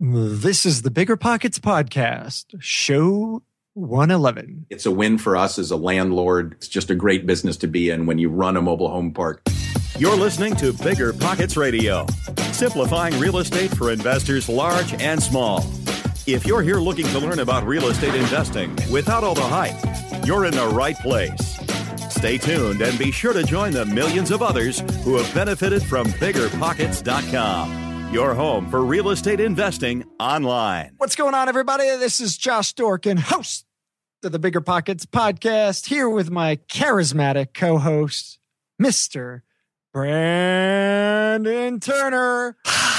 This is the Bigger Pockets Podcast, show 111. It's a win for us as a landlord. It's just a great business to be in when you run a mobile home park. You're listening to Bigger Pockets Radio, simplifying real estate for investors large and small. If you're here looking to learn about real estate investing without all the hype, you're in the right place. Stay tuned and be sure to join the millions of others who have benefited from BiggerPockets.com. Your home for real estate investing online. What's going on, everybody? This is Josh Dorkin, host of the Bigger Pockets Podcast, here with my charismatic co-host, Mr. Brandon Turner.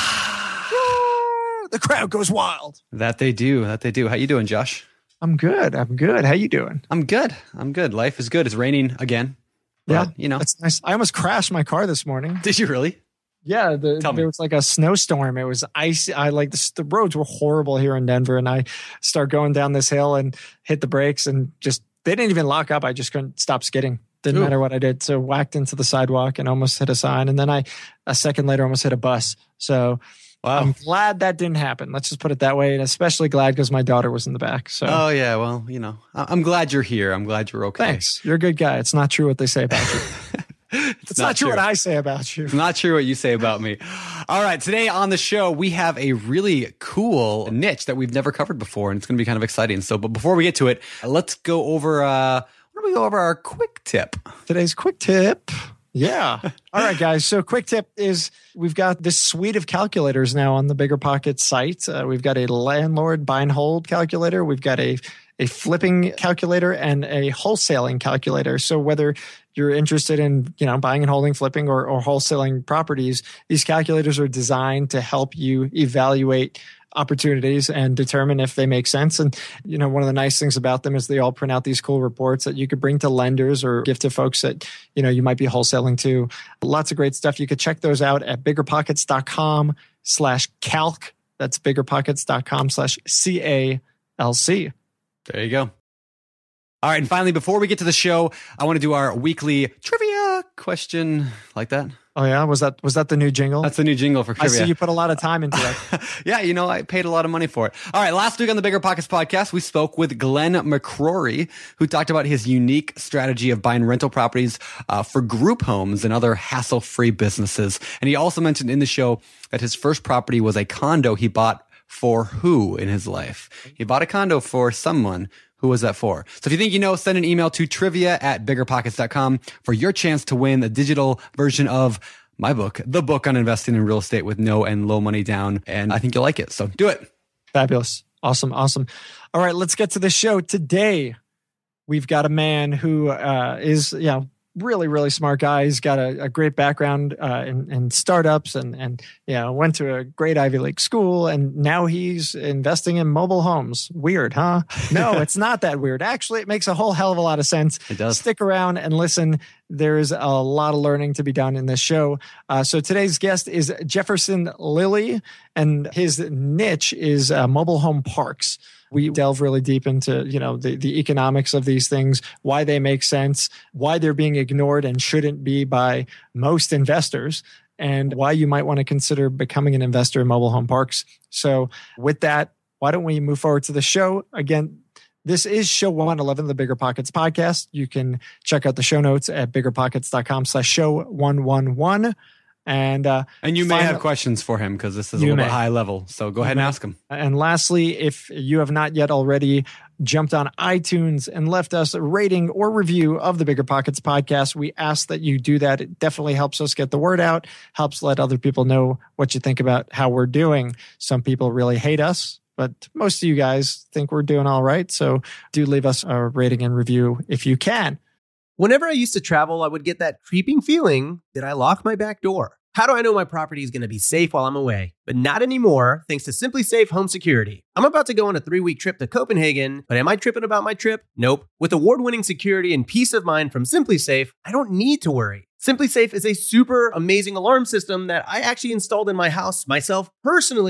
The crowd goes wild. That they do. How you doing, Josh? I'm good. How you doing? I'm good. Life is good. It's raining again. Yeah, but, you know. That's nice. I almost crashed my car this morning. Did you really? Yeah, there was like a snowstorm. It was icy. The roads were horrible here in Denver, and I start going down this hill and hit the brakes, and just they didn't even lock up. I just couldn't stop skidding. Didn't matter what I did. So whacked into the sidewalk and almost hit a sign, and then a second later almost hit a bus. So wow. I'm glad that didn't happen. Let's just put it that way, and especially glad because my daughter was in the back. So oh yeah, well I'm glad you're here. I'm glad you're okay. Thanks. You're a good guy. It's not true what they say about you. It's not true what I say about you. It's not true what you say about me. All right. Today on the show, we have a really cool niche that we've never covered before, and it's going to be kind of exciting. So, but before we get to it, let's go over, why don't we go over our quick tip? Today's quick tip. Yeah. All right, guys. So quick tip is we've got this suite of calculators now on the Bigger Pockets site. We've got a landlord buy and hold calculator. We've got a flipping calculator and a wholesaling calculator. So whether you're interested in, buying and holding, flipping, or wholesaling properties, these calculators are designed to help you evaluate opportunities and determine if they make sense. And, one of the nice things about them is they all print out these cool reports that you could bring to lenders or give to folks that, you might be wholesaling to. Lots of great stuff. You could check those out at biggerpockets.com/calc. That's biggerpockets.com/CALC. There you go. All right. And finally, before we get to the show, I want to do our weekly trivia question. Like that? Oh, yeah? Was that the new jingle? That's the new jingle for trivia. I see you put a lot of time into it. Yeah, I paid a lot of money for it. All right. Last week on the Bigger Pockets Podcast, we spoke with Glenn McCrory, who talked about his unique strategy of buying rental properties for group homes and other hassle-free businesses. And he also mentioned in the show that his first property was a condo he bought for who in his life? He bought a condo for someone. Who was that for? So if you think you know, send an email to trivia@biggerpockets.com for your chance to win a digital version of my book, The Book on Investing in Real Estate with No and Low Money Down. And I think you'll like it. So do it. Fabulous. Awesome. All right, let's get to the show. Today, we've got a man who is, really, really smart guy. He's got a great background in startups and went to a great Ivy League school, and now he's investing in mobile homes. Weird, huh? No, it's not that weird. Actually, it makes a whole hell of a lot of sense. It does. Stick around and listen. There's a lot of learning to be done in this show. So today's guest is Jefferson Lilly, and his niche is mobile home parks. We delve really deep into, the economics of these things, why they make sense, why they're being ignored and shouldn't be by most investors, and why you might want to consider becoming an investor in mobile home parks. So with that, why don't we move forward to the show? Again, this is show 111 of the Bigger Pockets Podcast. You can check out the show notes at biggerpockets.com/show111. And you may have questions for him because this is a little bit high level. So go ahead and ask him. And lastly, if you have not yet already jumped on iTunes and left us a rating or review of the Bigger Pockets Podcast, we ask that you do that. It definitely helps us get the word out, helps let other people know what you think about how we're doing. Some people really hate us, but most of you guys think we're doing all right. So do leave us a rating and review if you can. Whenever I used to travel, I would get that creeping feeling that I locked my back door. How do I know my property is going to be safe while I'm away? But not anymore, thanks to SimpliSafe Home Security. I'm about to go on a 3-week trip to Copenhagen, but am I tripping about my trip? Nope. With award-winning security and peace of mind from SimpliSafe, I don't need to worry. SimpliSafe is a super amazing alarm system that I actually installed in my house myself personally,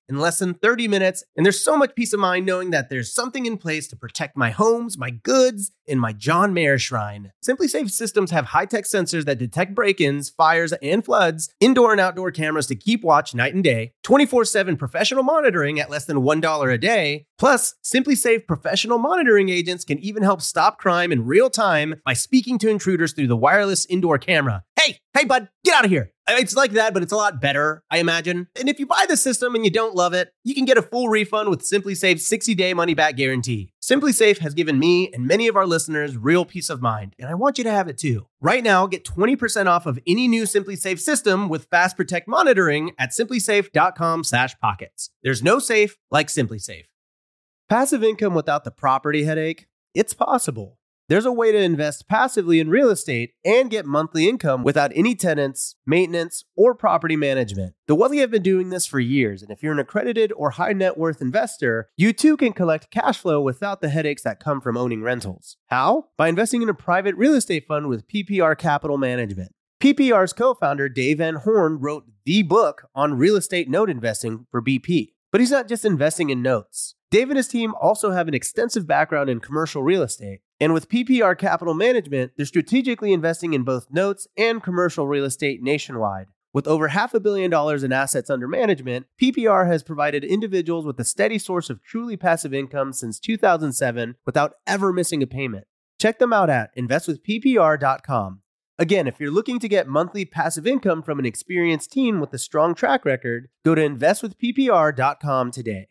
in less than 30 minutes, and there's so much peace of mind knowing that there's something in place to protect my homes, my goods, and my John Mayer shrine. SimpliSafe systems have high-tech sensors that detect break-ins, fires, and floods, indoor and outdoor cameras to keep watch night and day, 24/7 professional monitoring at less than $1 a day. Plus, SimpliSafe professional monitoring agents can even help stop crime in real time by speaking to intruders through the wireless indoor camera. Hey, bud, get out of here. It's like that, but it's a lot better, I imagine. And if you buy the system and you don't love it, you can get a full refund with SimpliSafe's 60-day money-back guarantee. SimpliSafe has given me and many of our listeners real peace of mind, and I want you to have it too. Right now, get 20% off of any new SimpliSafe system with Fast Protect monitoring at simplisafe.com/pockets. There's no safe like SimpliSafe. Passive income without the property headache? It's possible. There's a way to invest passively in real estate and get monthly income without any tenants, maintenance, or property management. The Wealthy have been doing this for years, and if you're an accredited or high net worth investor, you too can collect cash flow without the headaches that come from owning rentals. How? By investing in a private real estate fund with PPR Capital Management. PPR's co-founder, Dave Van Horn, wrote the book on real estate note investing for BP. But he's not just investing in notes. Dave and his team also have an extensive background in commercial real estate. And with PPR Capital Management, they're strategically investing in both notes and commercial real estate nationwide. With over $500 million in assets under management, PPR has provided individuals with a steady source of truly passive income since 2007 without ever missing a payment. Check them out at investwithppr.com. Again, if you're looking to get monthly passive income from an experienced team with a strong track record, go to investwithppr.com today.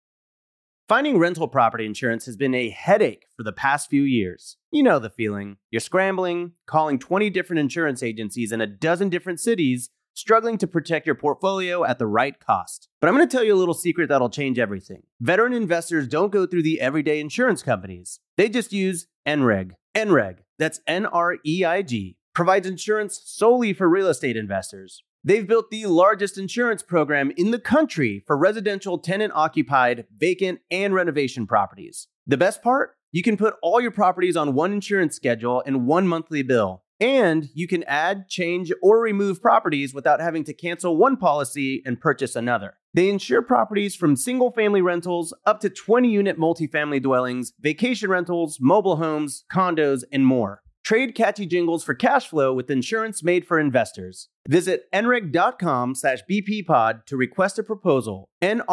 Finding rental property insurance has been a headache for the past few years. You know the feeling. You're scrambling, calling 20 different insurance agencies in a dozen different cities, struggling to protect your portfolio at the right cost. But I'm going to tell you a little secret that'll change everything. Veteran investors don't go through the everyday insurance companies. They just use NREG. NREG, that's N-R-E-I-G, provides insurance solely for real estate investors. They've built the largest insurance program in the country for residential tenant-occupied, vacant, and renovation properties. The best part? You can put all your properties on one insurance schedule and one monthly bill. And you can add, change, or remove properties without having to cancel one policy and purchase another. They insure properties from single-family rentals up to 20-unit multifamily dwellings, vacation rentals, mobile homes, condos, and more. Trade catchy jingles for cash flow with insurance made for investors. Visit nreg.com/bppod to request a proposal.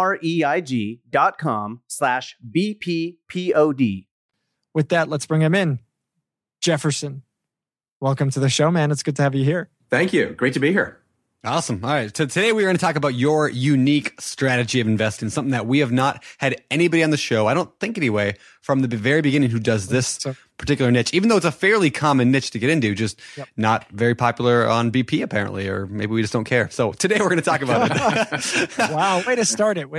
nreg.com/bppod. With that, let's bring him in. Jefferson, welcome to the show, man. It's good to have you here. Thank you. Great to be here. Awesome. All right. So today we're going to talk about your unique strategy of investing, something that we have not had anybody on the show, I don't think anyway, from the very beginning who does this particular niche, even though it's a fairly common niche to get into, just not very popular on BP apparently, or maybe we just don't care. So today we're going to talk about it. Wow. Way to start it.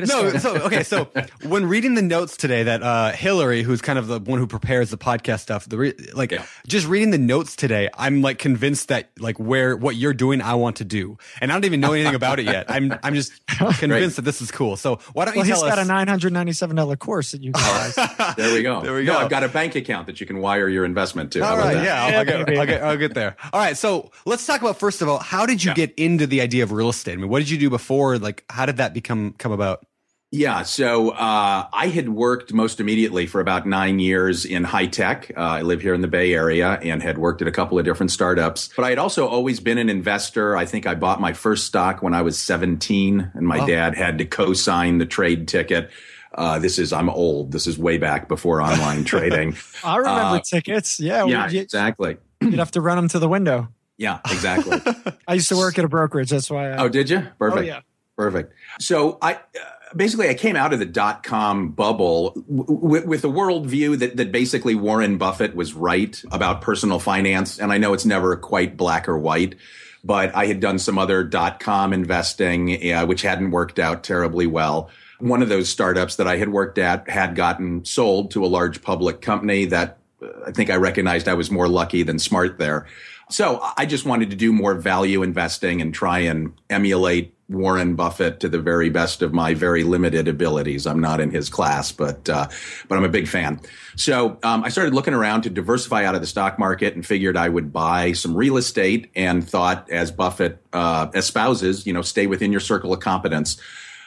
So when reading the notes today that Hillary, who's kind of the one who prepares the podcast stuff, just reading the notes today, I'm like convinced that like what you're doing, I want to do. And I don't even know anything about it yet. I'm just convinced that this is cool. So why don't you tell us? He's got a $997 course that you guys. There we go. No, I've got a bank account that you can wire your investment to. All right, I'll get there. All right, so let's talk about, first of all, how did you get into the idea of real estate? I mean, what did you do before? Like, how did that come about? Yeah, so I had worked most immediately for about 9 years in high tech. I live here in the Bay Area and had worked at a couple of different startups. But I had also always been an investor. I think I bought my first stock when I was 17, and my dad had to co-sign the trade ticket. I'm old. This is way back before online trading. I remember tickets. Yeah, exactly. You'd have to run them to the window. Yeah, exactly. I used to work at a brokerage. That's why. Oh, did you? Perfect. Oh, yeah. Perfect. So I came out of the .com bubble with a worldview that basically Warren Buffett was right about personal finance. And I know it's never quite black or white, but I had done some other .com investing, which hadn't worked out terribly well. One of those startups that I had worked at had gotten sold to a large public company that I think I recognized I was more lucky than smart there. So I just wanted to do more value investing and try and emulate Warren Buffett to the very best of my very limited abilities. I'm not in his class, but I'm a big fan. So I started looking around to diversify out of the stock market and figured I would buy some real estate, and thought, as Buffett espouses, stay within your circle of competence.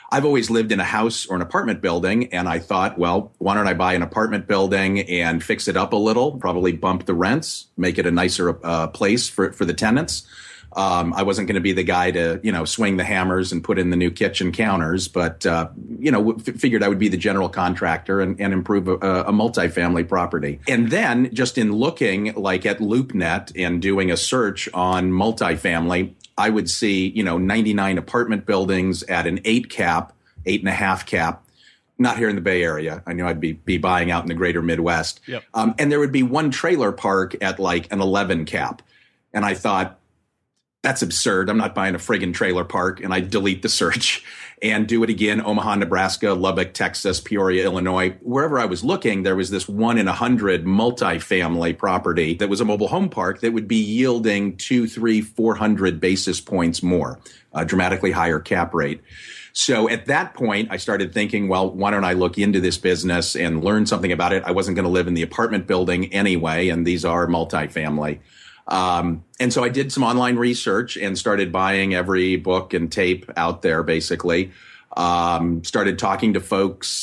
I've always lived in a house or an apartment building, and I thought, well, why don't I buy an apartment building and fix it up a little, probably bump the rents, make it a nicer place for the tenants. I wasn't going to be the guy to, swing the hammers and put in the new kitchen counters, but, figured I would be the general contractor and improve a multifamily property. And then just in looking like at LoopNet and doing a search on multifamily, I would see, 99 apartment buildings at an 8.5 cap. Not here in the Bay Area. I knew I'd be buying out in the greater Midwest. Yep. And there would be one trailer park at like an 11 cap. And I thought, that's absurd. I'm not buying a friggin' trailer park. And I delete the search and do it again. Omaha, Nebraska, Lubbock, Texas, Peoria, Illinois. Wherever I was looking, there was this 1 in 100 multifamily property that was a mobile home park that would be yielding 200, 300, 400 basis points more, a dramatically higher cap rate. So at that point, I started thinking, well, why don't I look into this business and learn something about it? I wasn't going to live in the apartment building anyway, and these are multifamily. And so I did some online research and started buying every book and tape out there, basically. Started talking to folks,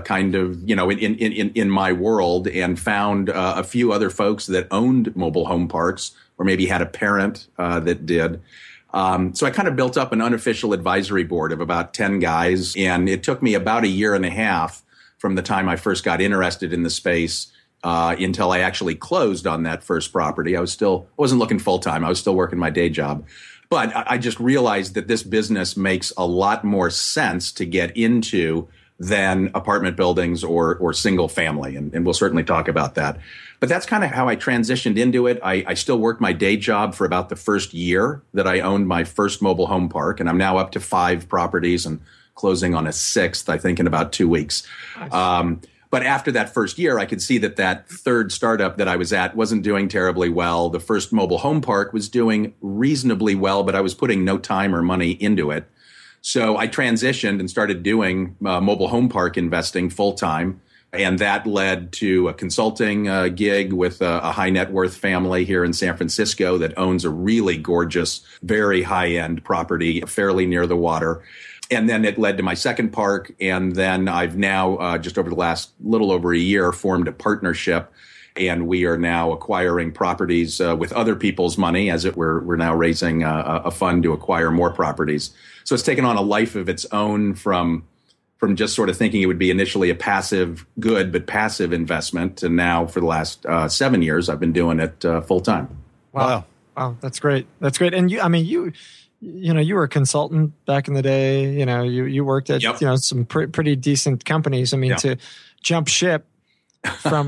in my world, and found a few other folks that owned mobile home parks or maybe had a parent that did. So I kind of built up an unofficial advisory board of about 10 guys, and it took me about a year and a half from the time I first got interested in the space until I actually closed on that first property. I wasn't looking full time. I was still working my day job. But I just realized that this business makes a lot more sense to get into than apartment buildings or single family. And we'll certainly talk about that. But that's kind of how I transitioned into it. I still worked my day job for about the first year that I owned my first mobile home park. And I'm now up to 5 properties and closing on a 6th, I think, in about 2 weeks. Nice. But after that first year, I could see that third startup that I was at wasn't doing terribly well. The first mobile home park was doing reasonably well, but I was putting no time or money into it. So I transitioned and started doing mobile home park investing full time. And that led to a consulting gig with a high net worth family here in San Francisco that owns a really gorgeous, very high end property fairly near the water. And then it led to my second park. And then I've now, just over the last little over a year, formed a partnership. And we are now acquiring properties with other people's money, as it were. We're now raising a fund to acquire more properties. So it's taken on a life of its own from just sort of thinking it would be initially a passive investment. And now for the last 7 years, I've been doing it full time. Wow. That's great. And you were a consultant back in the day. You worked at some pretty decent companies. To jump ship from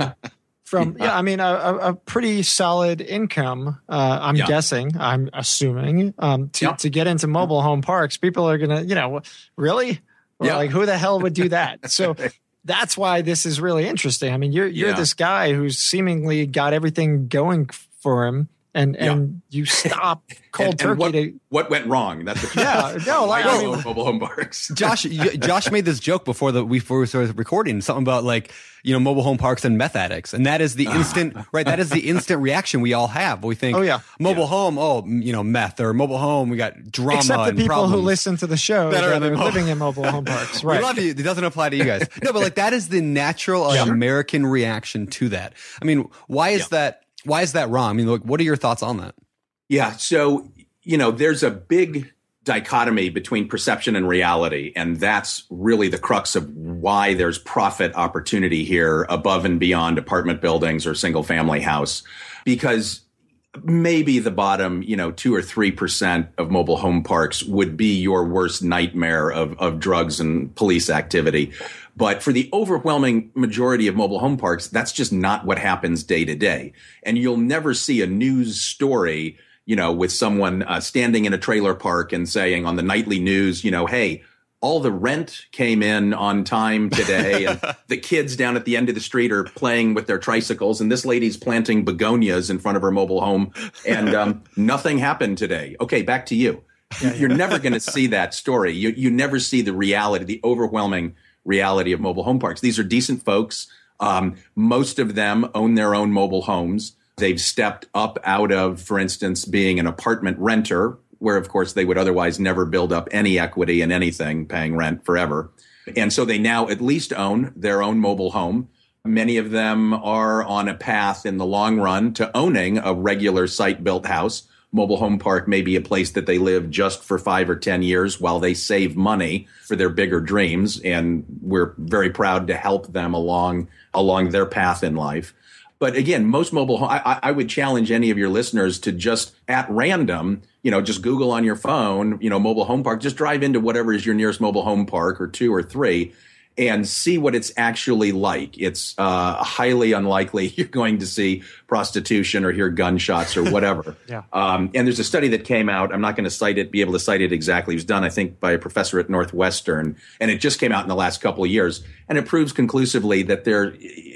a pretty solid income. I'm assuming to get into mobile home parks. People are gonna, really, like who the hell would do that? So that's why this is really interesting. You're this guy who's seemingly got everything going for him. And you stop cold turkey. What went wrong? That's the mobile home parks. Josh made this joke before we started recording, something about mobile home parks and meth addicts, and that is the instant right. That is the instant reaction we all have. We think, mobile home, meth, or mobile home, we got drama. Except the and people problems who listen to the show that are living in mobile home parks. Right? We love you. It doesn't apply to you guys. No, but that is the natural American reaction to that. Why is that? Why is that wrong? What are your thoughts on that? Yeah. So, there's a big dichotomy between perception and reality. And that's really the crux of why there's profit opportunity here above and beyond apartment buildings or single family house. Because maybe the bottom, 2 or 3% of mobile home parks would be your worst nightmare of drugs and police activity. But for the overwhelming majority of mobile home parks, that's just not what happens day to day. And you'll never see a news story, with someone standing in a trailer park and saying on the nightly news, hey, all the rent came in on time today. And the kids down at the end of the street are playing with their tricycles. And this lady's planting begonias in front of her mobile home. And nothing happened today. Okay, back to you. You're never going to see that story. You never see the reality, the overwhelming reality of mobile home parks. These are decent folks. Most of them own their own mobile homes. They've stepped up out of, for instance, being an apartment renter, where of course they would otherwise never build up any equity in anything, paying rent forever. And so they now at least own their own mobile home. Many of them are on a path in the long run to owning a regular site-built house. Mobile home park may be a place that they live just for 5 or 10 years while they save money for their bigger dreams. And we're very proud to help them along their path in life. But again, most mobile home, I would challenge any of your listeners to just at random, just Google on your phone, mobile home park, just drive into whatever is your nearest mobile home park or 2 or 3 and see what it's actually like. It's highly unlikely you're going to see prostitution or hear gunshots or whatever. Yeah. And there's a study that came out. I'm not going to be able to cite it exactly. It was done, I think, by a professor at Northwestern. And it just came out in the last couple of years. And it proves conclusively that there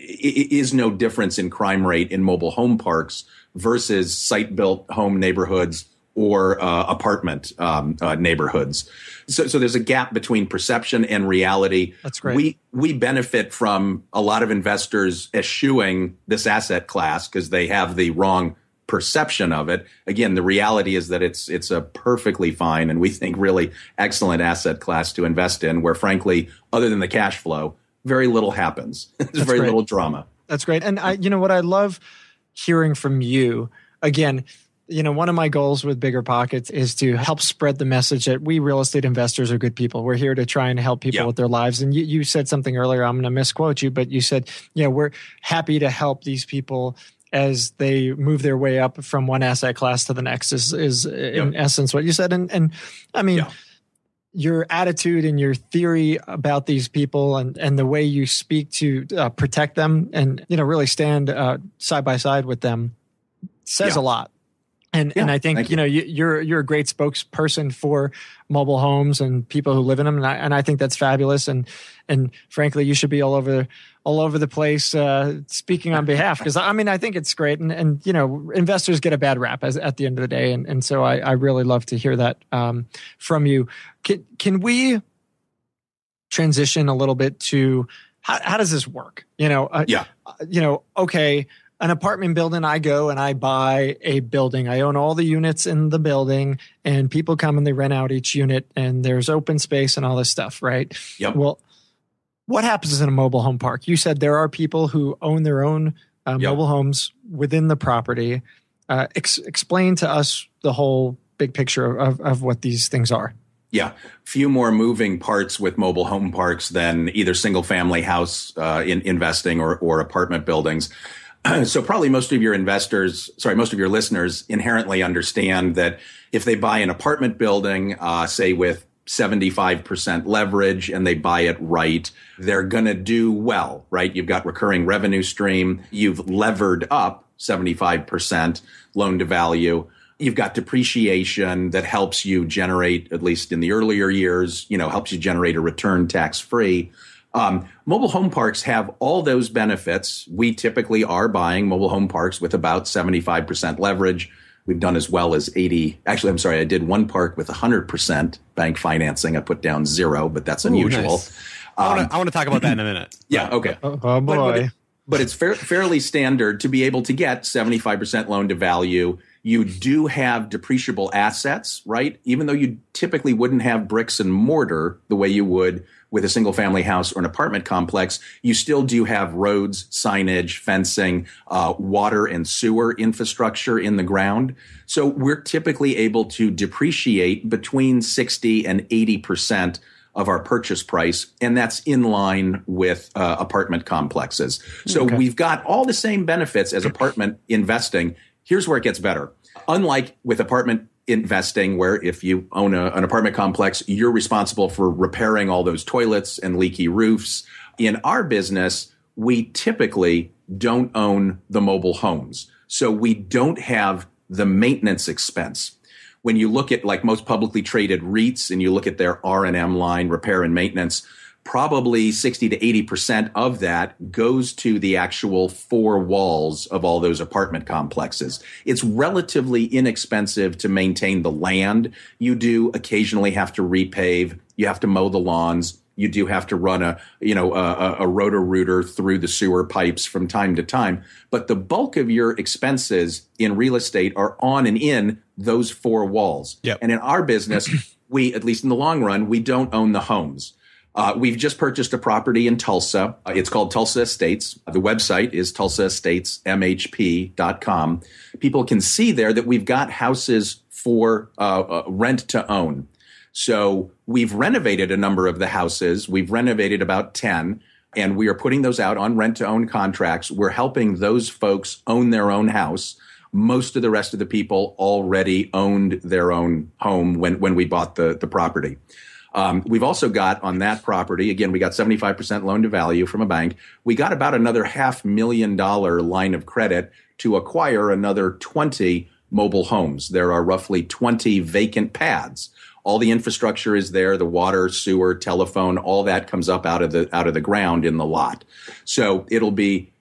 is no difference in crime rate in mobile home parks versus site-built home neighborhoods or apartment neighborhoods. So there's a gap between perception and reality. That's great. We benefit from a lot of investors eschewing this asset class because they have the wrong perception of it. Again, the reality is that it's a perfectly fine and we think really excellent asset class to invest in, where frankly, other than the cash flow, very little happens. There's very little drama. That's great. And what I love hearing from you, again, one of my goals with Bigger Pockets is to help spread the message that we real estate investors are good people. We're here to try and help people with their lives. And you said something earlier, I'm going to misquote you, but you said, we're happy to help these people as they move their way up from one asset class to the next is in essence what you said. And I mean, your attitude and your theory about these people and the way you speak to protect them and, really stand side by side with them says a lot. And I think, you're a great spokesperson for mobile homes and people who live in them. And I think that's fabulous. And frankly, you should be all over the place speaking on behalf. Because I think it's great. And investors get a bad rap at the end of the day. And so I really love to hear that from you. Can we transition a little bit to how does this work? Okay. An apartment building, I go and I buy a building. I own all the units in the building and people come and they rent out each unit and there's open space and all this stuff, right? Yep. Well, what happens in a mobile home park? You said there are people who own their own mobile homes within the property. Explain to us the whole big picture of what these things are. Yeah. Few more moving parts with mobile home parks than either single family house in investing or apartment buildings. So probably most of your listeners inherently understand that if they buy an apartment building, say with 75% leverage and they buy it right, they're going to do well, right? You've got recurring revenue stream. You've levered up 75% loan to value. You've got depreciation that helps you generate, at least in the earlier years, helps you generate a return tax free. Mobile home parks have all those benefits. We typically are buying mobile home parks with about 75% leverage. We've done as well as 80. Actually, I'm sorry. I did one park with 100% bank financing. I put down 0, but that's unusual. Nice. I want to talk about that in a minute. Yeah. Okay. Oh boy. But it's fairly standard to be able to get 75% loan to value. You do have depreciable assets, right? Even though you typically wouldn't have bricks and mortar the way you would with a single family house or an apartment complex, you still do have roads, signage, fencing, water and sewer infrastructure in the ground. So we're typically able to depreciate between 60 and 80% of our purchase price. And that's in line with apartment complexes. So we've got all the same benefits as apartment investing. Here's where it gets better. Unlike with apartment investing, where if you own an apartment complex, you're responsible for repairing all those toilets and leaky roofs. In our business, we typically don't own the mobile homes. So we don't have the maintenance expense. When you look at like most publicly traded REITs and you look at their R&M line, repair and maintenance, probably 60 to 80% of that goes to the actual 4 walls of all those apartment complexes. It's relatively inexpensive to maintain the land. You do occasionally have to repave. You have to mow the lawns. You do have to run a Roto-Rooter through the sewer pipes from time to time. But the bulk of your expenses in real estate are on and in those four walls. Yep. And in our business, we, at least in the long run, we don't own the homes. We've just purchased a property in Tulsa. It's called Tulsa Estates. The website is tulsaestatesmhp.com. People can see there that we've got houses for rent to own. So we've renovated a number of the houses. We've renovated about 10, and we are putting those out on rent to own contracts. We're helping those folks own their own house. Most of the rest of the people already owned their own home when we bought the property. We've also got on that property, again, we got 75% loan to value from a bank. We got about another $500,000 line of credit to acquire another 20 mobile homes. There are roughly 20 vacant pads. All the infrastructure is there, the water, sewer, telephone, all that comes up out of the ground in the lot. So it'll be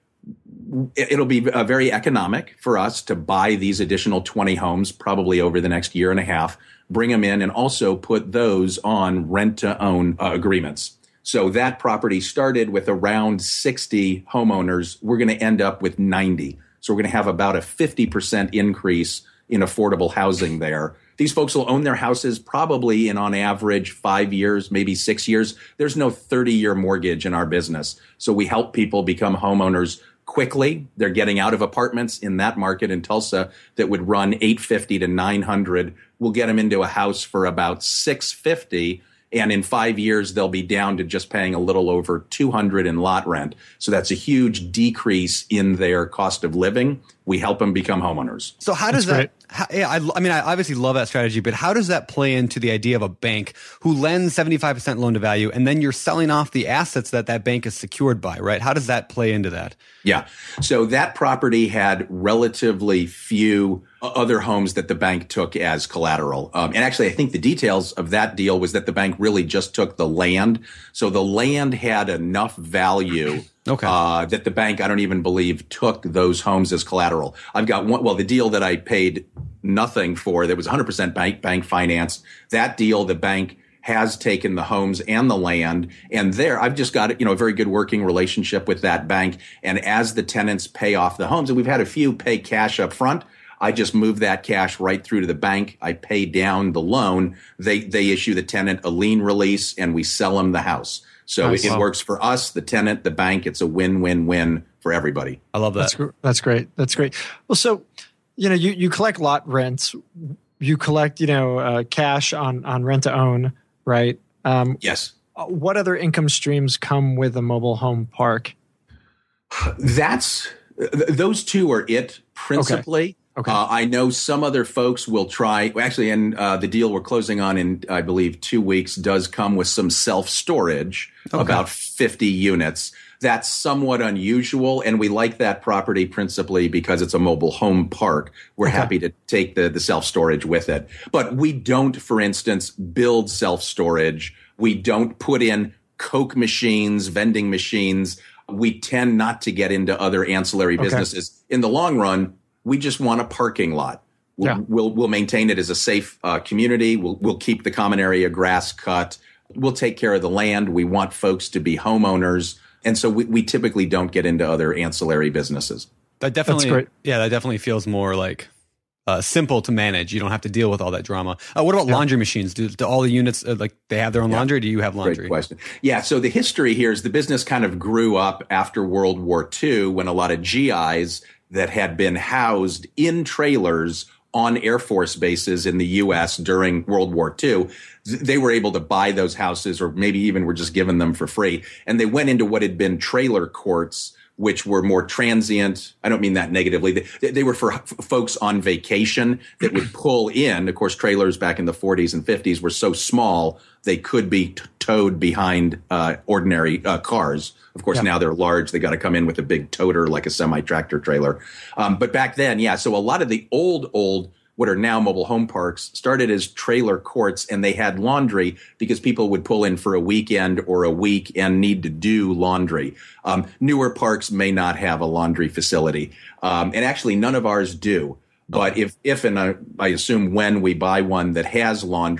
very economic for us to buy these additional 20 homes probably over the next year and a half, bring them in, and also put those on rent-to-own agreements. So that property started with around 60 homeowners. We're going to end up with 90. So we're going to have about a 50% increase in affordable housing there. These folks will own their houses probably in, on average, 5 years, maybe 6 years. There's no 30-year mortgage in our business. So we help people become homeowners quickly. They're getting out of apartments in that market in Tulsa that would run $850 to $900. We'll get them into a house for about $650. And in 5 years, they'll be down to just paying a little over $200 in lot rent. So that's a huge decrease in their cost of living. We help them become homeowners. So how does that? I obviously love that strategy, but how does that play into the idea of a bank who lends 75% loan to value, and then you're selling off the assets that bank is secured by, right? How does that play into that? Yeah. So that property had relatively few other homes that the bank took as collateral. And actually, I think the details of that deal was that the bank really just took the land. So the land had enough value that the bank, I don't even believe, took those homes as collateral. I've got one, the deal that I paid nothing for, that was 100% bank financed. That deal, the bank has taken the homes and the land, and there I've just got a very good working relationship with that bank. And as the tenants pay off the homes, and we've had a few pay cash up front, I just move that cash right through to the bank. I pay down the loan. They issue the tenant a lien release, and we sell them the house. So it works for us, the tenant, the bank. It's a win-win-win for everybody. I love that. That's great. That's great. Well, so you collect lot rents. You collect cash on rent to own, right? Yes. What other income streams come with a mobile home park? Those two are it principally. Okay. I know some other folks will try. Actually, and the deal we're closing on in, I believe, 2 weeks does come with some self-storage, about 50 units. That's somewhat unusual, and we like that property principally because it's a mobile home park. We're happy to take the self-storage with it. But we don't, for instance, build self-storage. We don't put in Coke machines, vending machines. We tend not to get into other ancillary businesses. In the long run, we just want a parking lot. We'll maintain it as a safe community. We'll keep the common area grass cut. We'll take care of the land. We want folks to be homeowners. And so we typically don't get into other ancillary businesses. That definitely feels more like simple to manage. You don't have to deal with all that drama. What about laundry machines? Do all the units, they have their own laundry? Or do you have laundry? Great question. Yeah. So the history here is the business kind of grew up after World War II when a lot of GIs that had been housed in trailers on Air Force bases in the U.S. during World War II, they were able to buy those houses, or maybe even were just given them for free. And they went into what had been trailer courts, which were more transient. I don't mean that negatively. They were for folks on vacation that would pull in. Of course, trailers back in the 40s and 50s were so small, they could be towed behind ordinary cars. Of course, now they're large. They got to come in with a big toter like a semi-tractor trailer. But back then, so a lot of the old, what are now mobile home parks, started as trailer courts, and they had laundry because people would pull in for a weekend or a week and need to do laundry. Newer parks may not have a laundry facility. And actually, none of ours do. But if and I assume when we buy one that has laundry,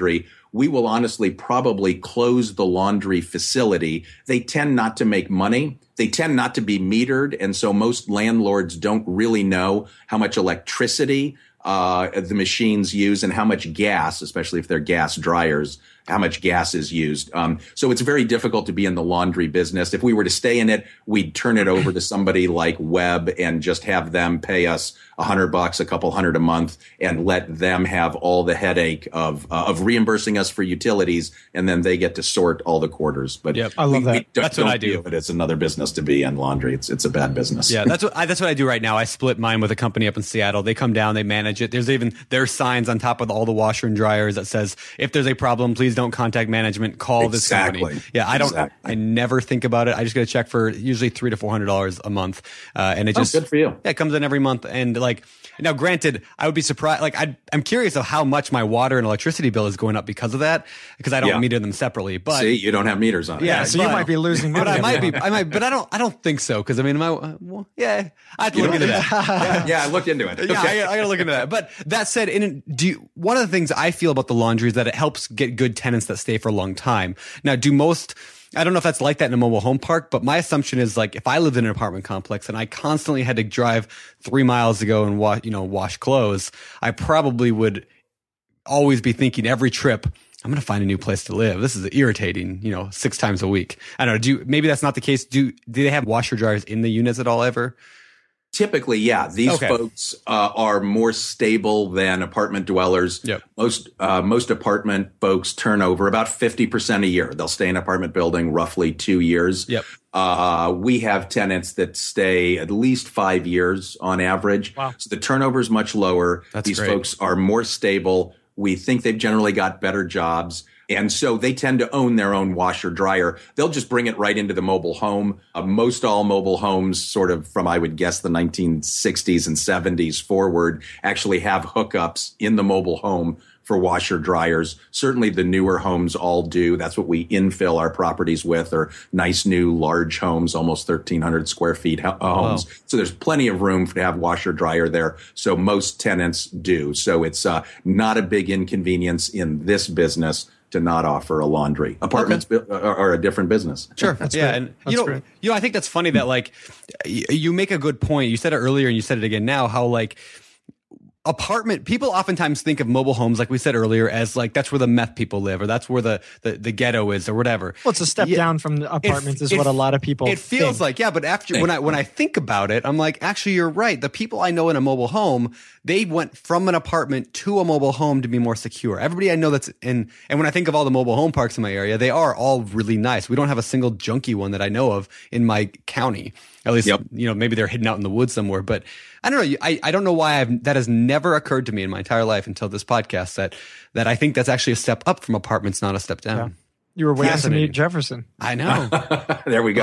we will honestly probably close the laundry facility. They tend not to make money. They tend not to be metered. And so most landlords don't really know how much electricity the machines use and how much gas, especially if they're gas dryers, how much gas is used. So it's very difficult to be in the laundry business. If we were to stay in it, we'd turn it over to somebody like Webb and just have them pay us $100, a couple hundred a month, and let them have all the headache of reimbursing us for utilities, and then they get to sort all the quarters. But yep. I love that. That's what I do. But it's another business to be in laundry. It's a bad business. Yeah, that's what I do right now. I split mine with a company up in Seattle. They come down, they manage it. There's signs on top of all the washer and dryers that says, if there's a problem, please don't contact management. Call this company. Yeah, I never think about it. I just get a check for usually $300 to $400 a month, and it just good for you. Yeah, it comes in every month. And like, now, granted, I would be surprised. Like, I'm curious of how much my water and electricity bill is going up because of that, because I don't meter them separately. But see, you don't have meters on it. Yeah, so you might be losing money. But I might, but I don't think so. Because I mean, I have to look into that. Yeah, I looked into it. Yeah, Okay. I got to look into that. But that said, one of the things I feel about the laundry is that it helps get good tenants that stay for a long time. Now, I don't know if that's like that in a mobile home park, but my assumption is like if I lived in an apartment complex and I constantly had to drive 3 miles to go and wash clothes, I probably would always be thinking every trip, I'm going to find a new place to live. This is irritating, 6 times a week. I don't know. Maybe that's not the case. Do they have washer dryers in the units at all ever? Typically, yeah. These folks are more stable than apartment dwellers. Yep. Most apartment folks turn over about 50% a year. They'll stay in an apartment building roughly 2 years. Yep. We have tenants that stay at least 5 years on average. Wow. So the turnover is much lower. These great. folks are more stable. We think they've generally got better jobs. And so they tend to own their own washer dryer. They'll just bring it right into the mobile home. Most all mobile homes, sort of from, I would guess, the 1960s and 70s forward, actually have hookups in the mobile home for washer dryers. Certainly the newer homes all do. That's what we infill our properties with, or nice new large homes, almost 1,300 square feet homes. Wow. So there's plenty of room to have washer dryer there. So most tenants do. So it's not a big inconvenience in this business to not offer a laundry. Apartments are a different business. Sure. That's yeah. great. And Great. I think that's funny that like you make a good point. You said it earlier and you said it again now, how like people oftentimes think of mobile homes, like we said earlier, as like that's where the meth people live, or that's where the ghetto is, or whatever. Well, it's a step down from the apartments is what a lot of people It feels think. like, yeah, but after when I think about it, I'm like, actually, you're right. The people I know in a mobile home, they went from an apartment to a mobile home to be more secure. Everybody I know that's in, and when I think of all the mobile home parks in my area, they are all really nice. We don't have a single junky one that I know of in my county. At least, maybe they're hidden out in the woods somewhere. But I don't know. I don't know why that has never occurred to me in my entire life until this podcast, that I think that's actually a step up from apartments, not a step down. Yeah. You were waiting to meet Jefferson. I know. There we go.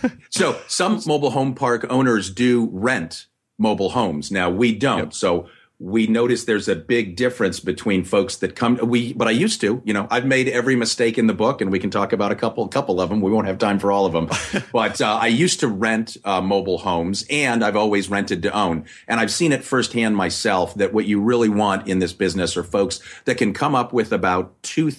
So some mobile home park owners do rent mobile homes. Now we don't. Yep. So we notice there's a big difference between folks that come. But I used to. I've made every mistake in the book, and we can talk about a couple of them. We won't have time for all of them. But I used to rent mobile homes, and I've always rented to own. And I've seen it firsthand myself that what you really want in this business are folks that can come up with about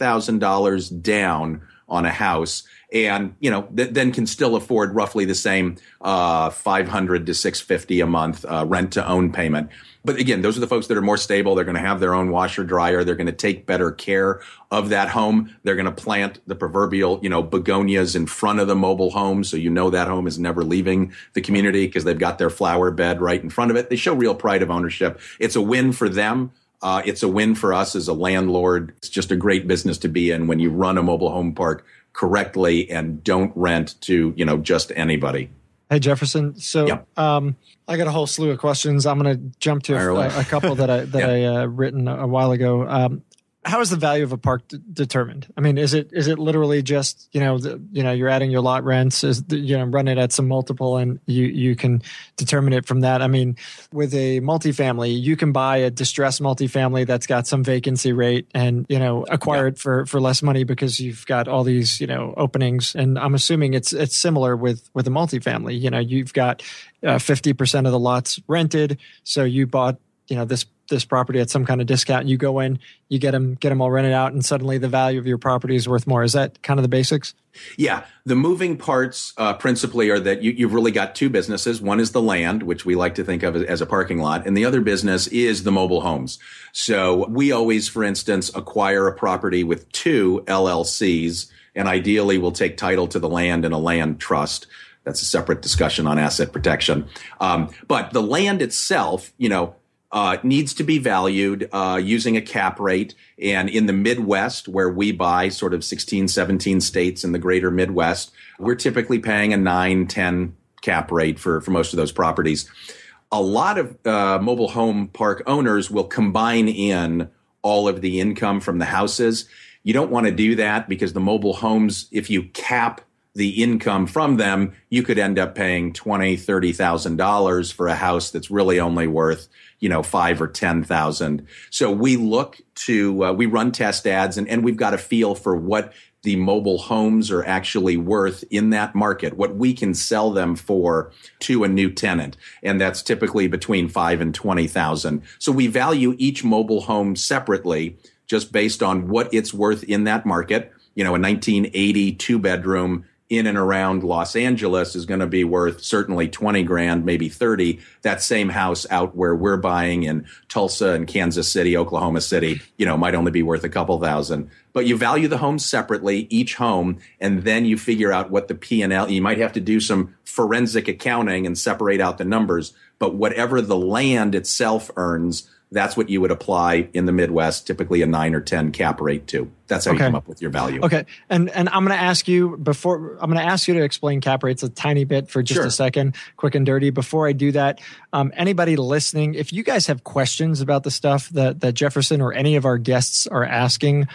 $2,000 down on a house, and then can still afford roughly the same $500 to $650 a month rent to own payment. But again, those are the folks that are more stable. They're going to have their own washer dryer. They're going to take better care of that home. They're going to plant the proverbial, begonias in front of the mobile home, so that home is never leaving the community because they've got their flower bed right in front of it. They show real pride of ownership. It's a win for them. It's a win for us as a landlord. It's just a great business to be in when you run a mobile home park correctly and don't rent to, just anybody. Hey, Jefferson. So I got a whole slew of questions. I'm going to jump to a couple that I written a while ago. How is the value of a park determined? I mean, is it literally just you're adding your lot rents, run it at some multiple, and you can determine it from that? I mean, with a multifamily, you can buy a distressed multifamily that's got some vacancy rate and acquire it for less money because you've got all these openings. And I'm assuming it's similar with a multifamily. You've got 50% of the lots rented, so you bought this this property at some kind of discount. And you go in, you get them all rented out, and suddenly the value of your property is worth more. Is that kind of the basics? Yeah. The moving parts principally are that you've really got two businesses. One is the land, which we like to think of as a parking lot. And the other business is the mobile homes. So we always, for instance, acquire a property with two LLCs, and ideally we'll take title to the land in a land trust. That's a separate discussion on asset protection. But the land itself, needs to be valued using a cap rate. And in the Midwest, where we buy sort of 16, 17 states in the greater Midwest, we're typically paying a 9, 10 cap rate for most of those properties. A lot of mobile home park owners will combine in all of the income from the houses. You don't want to do that because the mobile homes, if you cap the income from them, you could end up paying $20,000, $30,000 for a house that's really only worth, $5,000 or $10,000. So we look to, we run test ads and we've got a feel for what the mobile homes are actually worth in that market, what we can sell them for to a new tenant. And that's typically between $5,000 and $20,000. So we value each mobile home separately just based on what it's worth in that market. A 1980 2-bedroom in and around Los Angeles is going to be worth certainly $20,000, maybe $30,000. That same house out where we're buying in Tulsa and Kansas City, Oklahoma City, might only be worth a couple thousand. But you value the homes separately, each home, and then you figure out what the P&L, you might have to do some forensic accounting and separate out the numbers, but whatever the land itself earns, that's what you would apply in the Midwest, typically a 9 or 10 cap rate to. That's how you come up with your value. Okay. And I'm going to ask you to explain cap rates a tiny bit for just a second, quick and dirty. Before I do that, anybody listening, if you guys have questions about the stuff that Jefferson or any of our guests are asking,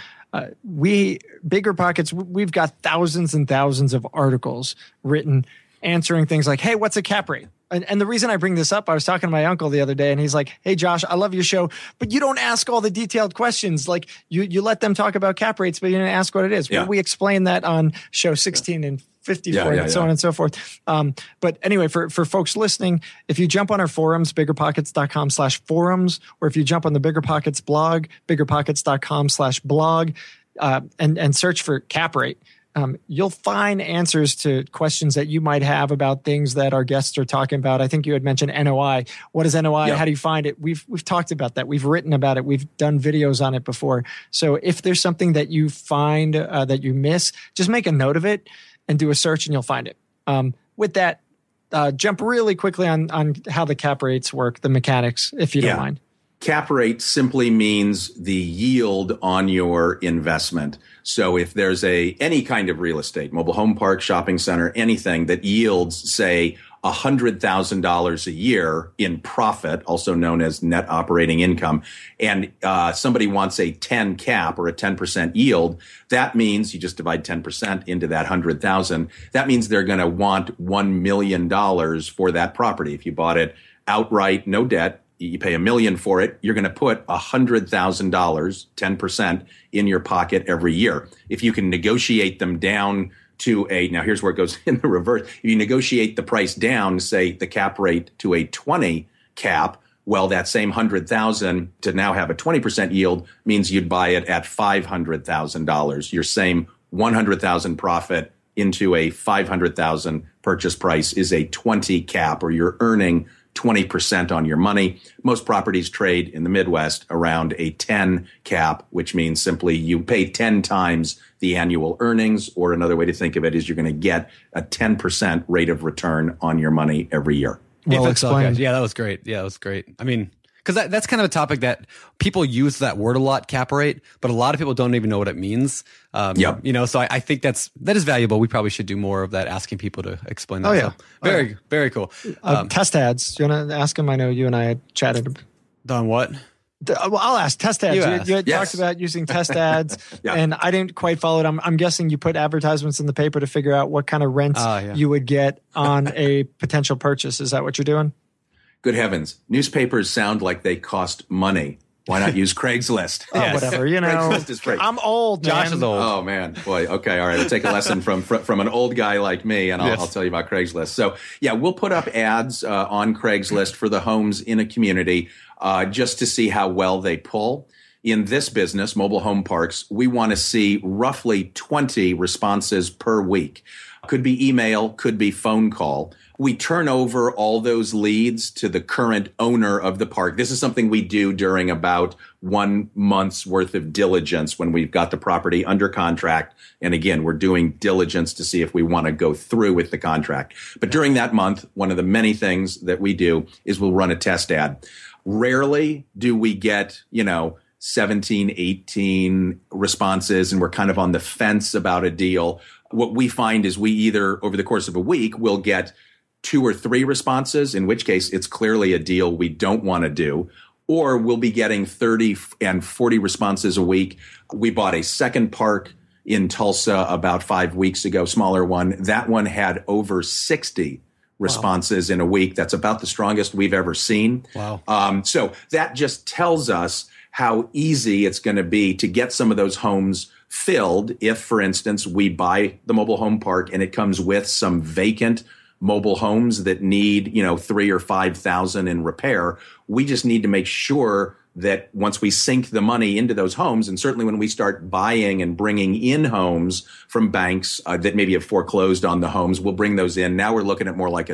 Bigger Pockets, we've got thousands and thousands of articles written answering things like, hey, what's a cap rate? And the reason I bring this up, I was talking to my uncle the other day and he's like, hey, Josh, I love your show, but you don't ask all the detailed questions. Like you let them talk about cap rates, but you didn't ask what it is. Yeah. Well, we explained that on show 16 and 54 and so on and so forth. But anyway, for folks listening, if you jump on our forums, biggerpockets.com/forums, or if you jump on the Bigger Pockets blog, biggerpockets.com/blog, and search for cap rate, you'll find answers to questions that you might have about things that our guests are talking about. I think you had mentioned NOI. What is NOI? Yep. How do you find it? We've talked about that. We've written about it. We've done videos on it before. So if there's something that you find that you miss, just make a note of it and do a search and you'll find it. With that, jump really quickly on how the cap rates work, the mechanics, if you don't mind. Cap rate simply means the yield on your investment. So if there's any kind of real estate, mobile home park, shopping center, anything that yields, say, $100,000 a year in profit, also known as net operating income, and somebody wants a 10 cap or a 10% yield, that means you just divide 10% into that 100,000. That means they're going to want $1 million for that property. If you bought it outright, no debt, you pay $1 million for it, you're going to put $100,000, 10% in your pocket every year. If you can negotiate them down to now here's where it goes in the reverse. If you negotiate the price down, say the cap rate to a 20 cap, well, that same 100,000 to now have a 20% yield means you'd buy it at $500,000. Your same 100,000 profit into a 500,000 purchase price is a 20 cap, or you're earning 20% on your money. Most properties trade in the Midwest around a 10 cap, which means simply you pay 10 times the annual earnings, or another way to think of it is you're going to get a 10% rate of return on your money every year. Well explained. Yeah, that was great. I mean, because that's kind of a topic that people use that word a lot, cap rate, but a lot of people don't even know what it means. So I think that is valuable. We probably should do more of that, asking people to explain that. Oh, yeah. So, very cool. Test ads. Do you want to ask them? I know you and I had chatted. On what? Well, I'll ask. Test ads. You had talked about using test ads, and I didn't quite follow it. I'm guessing you put advertisements in the paper to figure out what kind of rents you would get on a potential purchase. Is that what you're doing? Good heavens. Newspapers sound like they cost money. Why not use Craigslist? Oh, whatever, Craigslist is free. I'm old, man. Josh is old. Oh man, boy. Okay, all right. I'll take a lesson from an old guy like me, and I'll tell you about Craigslist. So yeah, we'll put up ads on Craigslist for the homes in a community just to see how well they pull. In this business, mobile home parks, we want to see roughly 20 responses per week. Could be email, could be phone call. We turn over all those leads to the current owner of the park. This is something we do during about 1 month's worth of diligence when we've got the property under contract. And again, we're doing diligence to see if we want to go through with the contract. But during that month, one of the many things that we do is we'll run a test ad. Rarely do we get, 17, 18 responses, and we're kind of on the fence about a deal. What we find is we either, over the course of a week, will get 2 or 3 responses, in which case it's clearly a deal we don't want to do, or we'll be getting 30 and 40 responses a week. We bought a second park in Tulsa about 5 weeks ago, smaller one. That one had over 60 responses in a week. That's about the strongest we've ever seen. Wow. So that just tells us how easy it's going to be to get some of those homes filled if, for instance, we buy the mobile home park and it comes with some vacant mobile homes that need, 3,000 or 5,000 in repair. We just need to make sure that once we sink the money into those homes, and certainly when we start buying and bringing in homes from banks that maybe have foreclosed on the homes, we'll bring those in. Now we're looking at more like a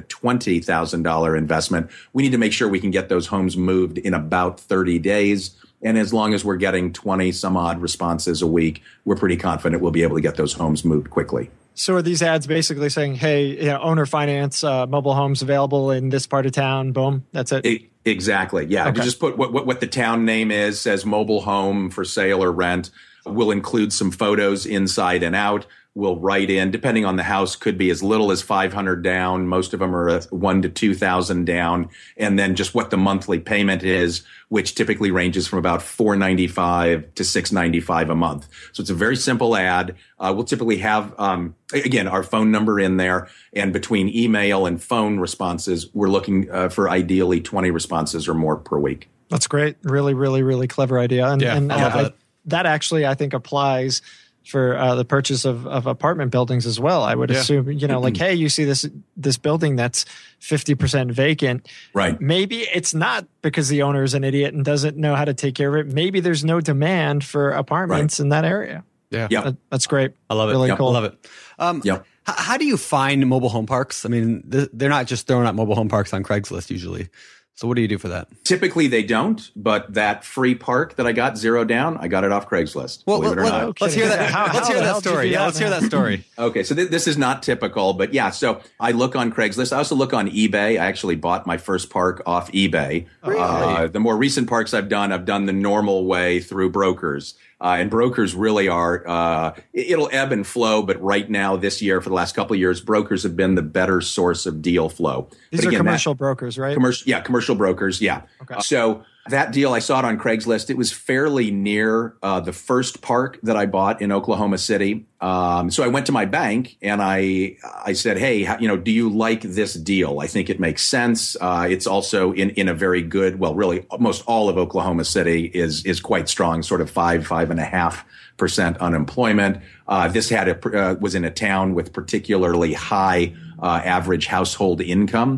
$20,000 investment. We need to make sure we can get those homes moved in about 30 days. And as long as we're getting 20 some odd responses a week, we're pretty confident we'll be able to get those homes moved quickly. So are these ads basically saying, hey, owner finance, mobile homes available in this part of town, boom, that's it? Exactly. Yeah. Okay. You just put what the town name is, says mobile home for sale or rent. We'll include some photos inside and out. We'll write in, depending on the house, could be as little as 500 down. Most of them are 1,000 to 2,000 down. And then just what the monthly payment is, which typically ranges from about $495 to $695 a month. So it's a very simple ad. We'll typically have, again, our phone number in there. And between email and phone responses, we're looking for ideally 20 responses or more per week. That's great. Really, really, really clever idea. And I love that. That actually, I think, applies for the purchase of apartment buildings as well. I would assume, like, hey, you see this building that's 50% vacant. Right. Maybe it's not because the owner is an idiot and doesn't know how to take care of it. Maybe there's no demand for apartments in that area. Yeah. Yep. That's great. I love it. Really cool. I love it. How do you find mobile home parks? I mean, they're not just throwing out mobile home parks on Craigslist usually. So what do you do for that? Typically they don't, but that free park that I got zero down, I got it off Craigslist. Well, let's hear that. Let's hear that story. Let's hear that story. Okay, so this is not typical, but yeah, so I look on Craigslist. I also look on eBay. I actually bought my first park off eBay. Really? The more recent parks I've done the normal way through brokers. And brokers really are, it'll ebb and flow, but right now, this year, for the last couple of years, brokers have been the better source of deal flow. These are commercial brokers, right? Commercial brokers, yeah. Okay. So that deal, I saw it on Craigslist. It was fairly near the first park that I bought in Oklahoma City. So I went to my bank and I said, hey, do you like this deal? I think it makes sense. It's also in a very good, well, really almost all of Oklahoma City is quite strong, sort of 5.5% unemployment. This was in a town with particularly high average household income.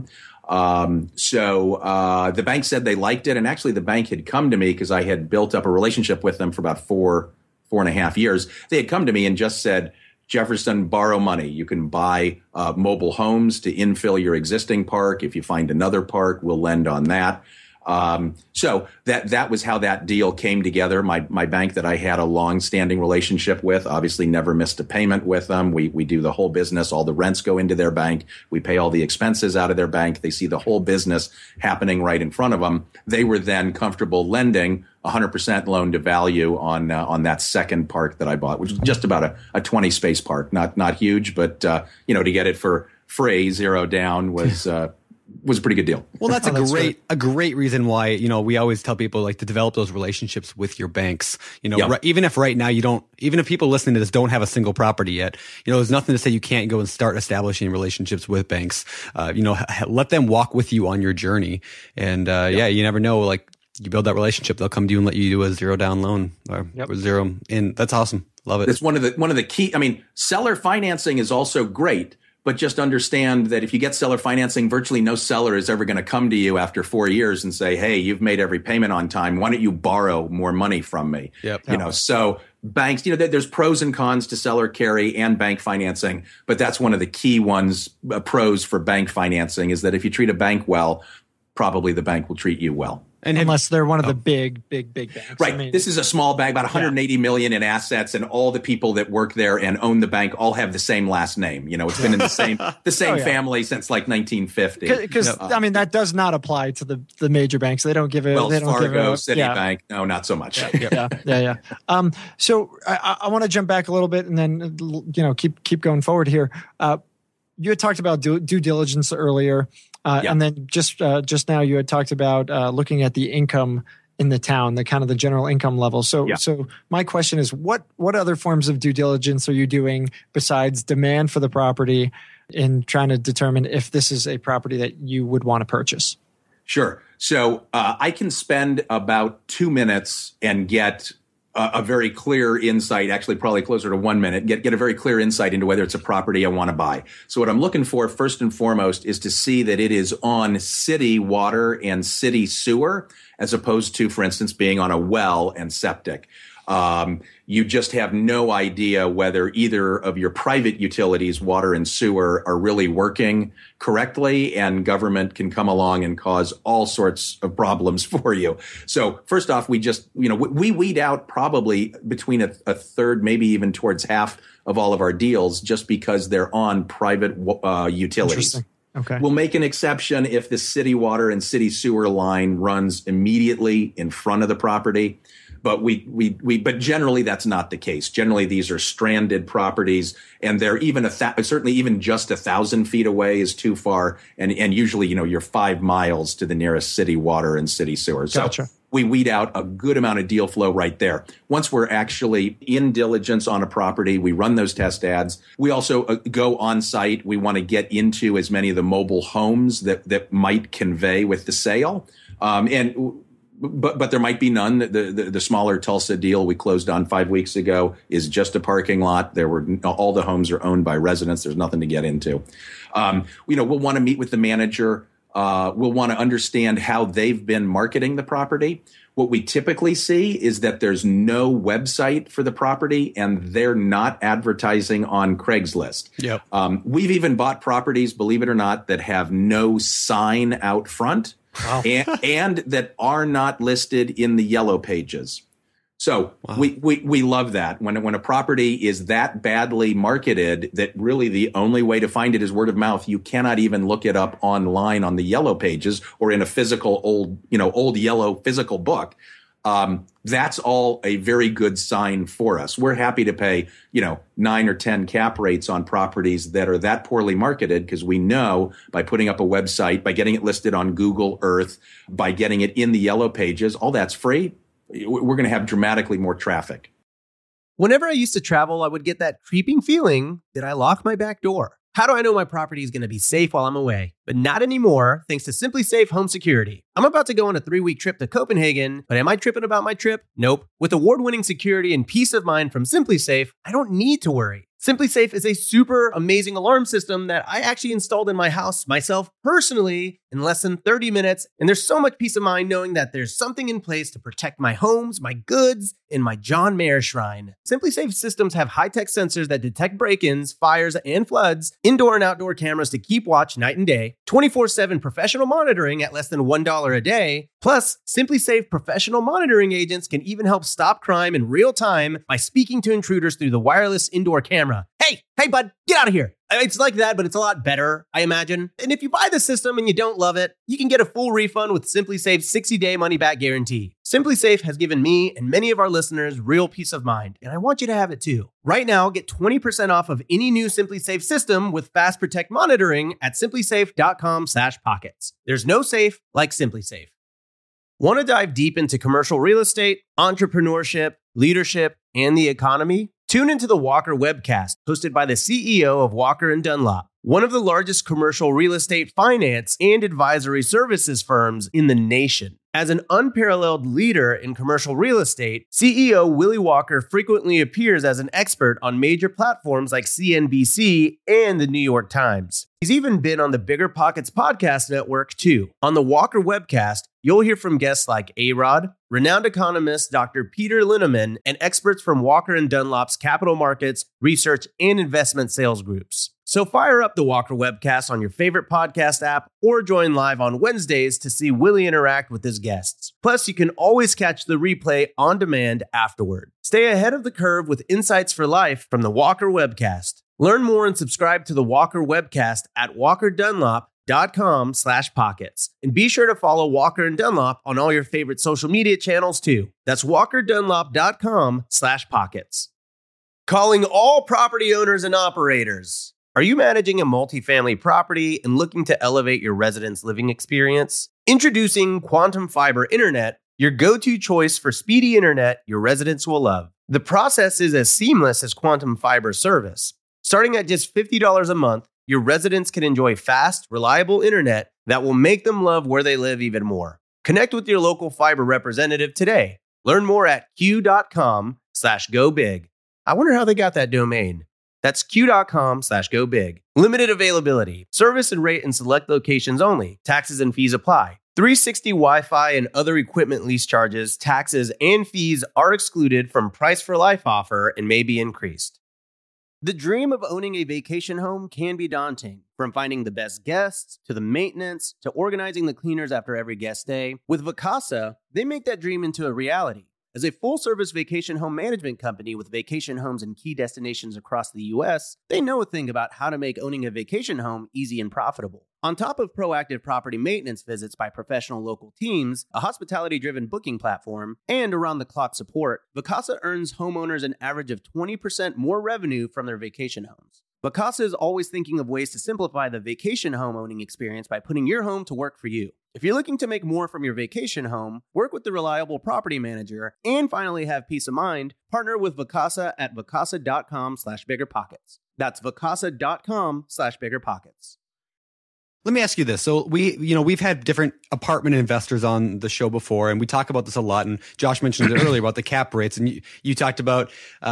So the bank said they liked it. And actually the bank had come to me because I had built up a relationship with them for about four and a half years. They had come to me and just said, Jefferson, borrow money. You can buy mobile homes to infill your existing park. If you find another park, we'll lend on that. So that was how that deal came together. My bank that I had a long-standing relationship with obviously never missed a payment with them. We do the whole business. All the rents go into their bank. We pay all the expenses out of their bank. They see the whole business happening right in front of them. They were then comfortable lending 100% loan to value on that second park that I bought, which was just about a 20 space park. Not huge, but to get it for free, zero down was a pretty good deal. Well, that's a great reason why, we always tell people like to develop those relationships with your banks. Even if right now even if people listening to this don't have a single property yet, there's nothing to say you can't go and start establishing relationships with banks. Let them walk with you on your journey. And you never know, like, You build that relationship, they'll come to you and let you do a zero down loan or zero in. That's awesome. Love it. It's one of the key. I mean, seller financing is also great, but just understand that if you get seller financing, virtually no seller is ever going to come to you after 4 years and say, "Hey, you've made every payment on time. Why don't you borrow more money from me?" So banks, there's pros and cons to seller carry and bank financing, but that's one of the key ones. Pros for bank financing is that if you treat a bank well, probably the bank will treat you well. And unless they're one of the big banks. Right. I mean, this is a small bank, about 180 million in assets, and all the people that work there and own the bank all have the same last name. It's been in the same family since like 1950. Because I mean, that does not apply to the major banks. They don't give it. Wells they don't Fargo, give it, Citibank, no, not so much. Yeah. So I want to jump back a little bit and then keep going forward here. You had talked about due diligence earlier. And then just now you had talked about looking at the income in the town, the kind of the general income level. So my question is, what other forms of due diligence are you doing besides demand for the property in trying to determine if this is a property that you would want to purchase? Sure. So I can spend about 2 minutes and get a very clear insight, actually probably closer to 1 minute, get a very clear insight into whether it's a property I want to buy. So what I'm looking for first and foremost is to see that it is on city water and city sewer, as opposed to, for instance, being on a well and septic. You just have no idea whether either of your private utilities, water and sewer, are really working correctly, and government can come along and cause all sorts of problems for you. So first off, we just, we weed out probably between a third, maybe even towards half of all of our deals just because they're on private utilities. Okay. We'll make an exception if the city water and city sewer line runs immediately in front of the property. But but generally that's not the case. Generally, these are stranded properties, and they're even certainly even just 1,000 feet away is too far. And usually, you're 5 miles to the nearest city water and city sewer. Gotcha. So we weed out a good amount of deal flow right there. Once we're actually in diligence on a property, we run those test ads. We also go on site. We want to get into as many of the mobile homes that might convey with the sale. But there might be none. The smaller Tulsa deal we closed on 5 weeks ago is just a parking lot. All the homes are owned by residents. There's nothing to get into. We'll want to meet with the manager. We'll want to understand how they've been marketing the property. What we typically see is that there's no website for the property and they're not advertising on Craigslist. Yep. We've even bought properties, believe it or not, that have no sign out front. Wow. and that are not listed in the yellow pages. So we love that. When a property is that badly marketed that really the only way to find it is word of mouth, you cannot even look it up online on the yellow pages or in a physical old yellow physical book. That's all a very good sign for us. We're happy to pay, 9 or 10 cap rates on properties that are that poorly marketed because we know by putting up a website, by getting it listed on Google Earth, by getting it in the yellow pages, all that's free. We're going to have dramatically more traffic. Whenever I used to travel, I would get that creeping feeling that I lock my back door. How do I know my property is going to be safe while I'm away? But not anymore, thanks to SimpliSafe Home Security. I'm about to go on a 3-week trip to Copenhagen, but am I tripping about my trip? Nope. With award-winning security and peace of mind from SimpliSafe, I don't need to worry. SimpliSafe is a super amazing alarm system that I actually installed in my house myself personally in less than 30 minutes. And there's so much peace of mind knowing that there's something in place to protect my homes, my goods, and my John Mayer shrine. SimpliSafe systems have high-tech sensors that detect break-ins, fires, and floods, indoor and outdoor cameras to keep watch night and day, 24/7 professional monitoring at less than $1 a day. Plus, SimpliSafe professional monitoring agents can even help stop crime in real time by speaking to intruders through the wireless indoor camera. Hey, bud, get out of here. It's like that, but it's a lot better, I imagine. And if you buy the system and you don't love it, you can get a full refund with SimpliSafe's 60-day money-back guarantee. SimpliSafe has given me and many of our listeners real peace of mind, and I want you to have it too. Right now, get 20% off of any new SimpliSafe system with Fast Protect monitoring at simplisafe.com/pockets. There's no safe like SimpliSafe. Want to dive deep into commercial real estate, entrepreneurship, leadership, and the economy? Tune into the Walker Webcast, hosted by the CEO of Walker & Dunlop, one of the largest commercial real estate finance and advisory services firms in the nation. As an unparalleled leader in commercial real estate, CEO Willie Walker frequently appears as an expert on major platforms like CNBC and the New York Times. He's even been on the Bigger Pockets podcast network too. On the Walker webcast, you'll hear from guests like A-Rod, renowned economist Dr. Peter Linneman, and experts from Walker & Dunlop's capital markets, research, and investment sales groups. So fire up the Walker webcast on your favorite podcast app or join live on Wednesdays to see Willie interact with his guests. Plus, you can always catch the replay on demand afterward. Stay ahead of the curve with insights for life from the Walker webcast. Learn more and subscribe to the Walker webcast at walkerdunlop.com/pockets. And be sure to follow Walker & Dunlop on all your favorite social media channels too. That's walkerdunlop.com/pockets. Calling all property owners and operators. Are you managing a multifamily property and looking to elevate your residents' living experience? Introducing Quantum Fiber Internet, your go-to choice for speedy internet your residents will love. The process is as seamless as Quantum Fiber service. Starting at just $50 a month, your residents can enjoy fast, reliable internet that will make them love where they live even more. Connect with your local fiber representative today. Learn more at q.com/gobig. I wonder how they got that domain. That's q.com/gobig. Limited availability. Service and rate in select locations only. Taxes and fees apply. 360 Wi-Fi and other equipment lease charges, taxes, and fees are excluded from Price for Life offer and may be increased. The dream of owning a vacation home can be daunting. From finding the best guests, to the maintenance, to organizing the cleaners after every guest stay. With Vacasa, they make that dream into a reality. As a full-service vacation home management company with vacation homes in key destinations across the U.S., they know a thing about how to make owning a vacation home easy and profitable. On top of proactive property maintenance visits by professional local teams, a hospitality-driven booking platform, and around-the-clock support, Vacasa earns homeowners an average of 20% more revenue from their vacation homes. Vacasa is always thinking of ways to simplify the vacation home owning experience by putting your home to work for you. If you're looking to make more from your vacation home, work with the reliable property manager, and finally have peace of mind, partner with Vacasa at vacasa.com/biggerpockets. That's vacasa.com/biggerpockets. Let me ask you this. So we've had different apartment investors on the show before, and we talk about this a lot. And Josh mentioned it earlier about the cap rates, and you talked about,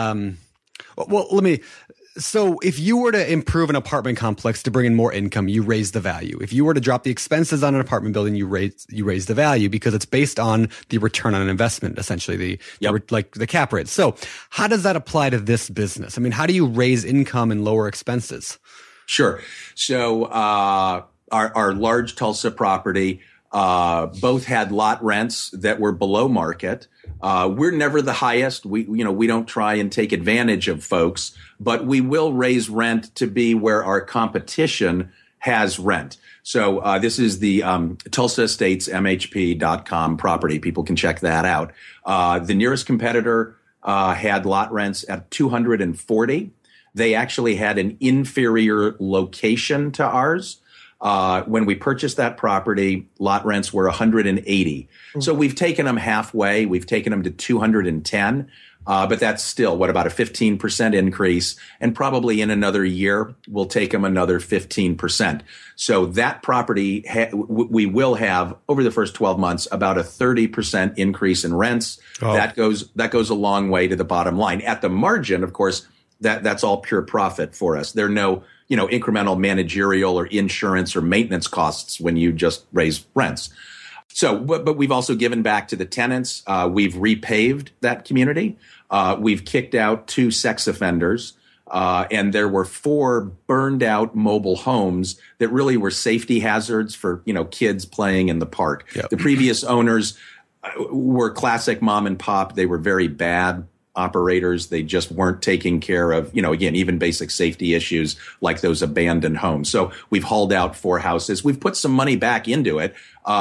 So if you were to improve an apartment complex to bring in more income, you raise the value. If you were to drop the expenses on an apartment building, you raise the value because it's based on the return on an investment, essentially like the cap rate. So how does that apply to this business? I mean, how do you raise income and lower expenses? Sure. So our large Tulsa property both had lot rents that were below market. We're never the highest. We don't try and take advantage of folks, but we will raise rent to be where our competition has rent. So this is the Tulsa Estates MHP.com property. People can check that out. The nearest competitor had lot rents at $240. They actually had an inferior location to ours. When we purchased that property, lot rents were $180. So we've taken them halfway. We've taken them to $210. But that's still about a 15% increase. And probably in another year, we'll take them another 15%. So that property, we will have over the first 12 months, about a 30% increase in rents. Oh. That goes a long way to the bottom line. At the margin, of course, that's all pure profit for us. There are no incremental managerial or insurance or maintenance costs when you just raise rents. So, but we've also given back to the tenants. We've repaved that community. We've kicked out 2 sex offenders. And there were 4 burned out mobile homes that really were safety hazards for, kids playing in the park. Yep. The previous owners were classic mom and pop. They were very bad operators. They just weren't taking care of, again, even basic safety issues like those abandoned homes. So we've hauled out 4 houses. We've put some money back into it.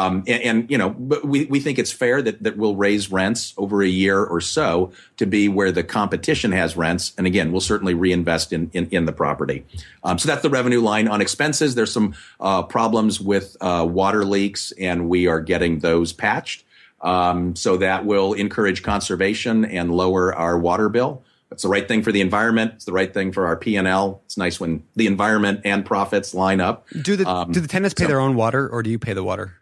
But we think it's fair that we'll raise rents over a year or so to be where the competition has rents. And again, we'll certainly reinvest in the property. So that's the revenue line. On expenses, there's some problems with water leaks, and we are getting those patched. So that will encourage conservation and lower our water bill. It's the right thing for the environment. It's the right thing for our P&L. It's nice when the environment and profits line up. Do the tenants pay their own water, or do you pay the water?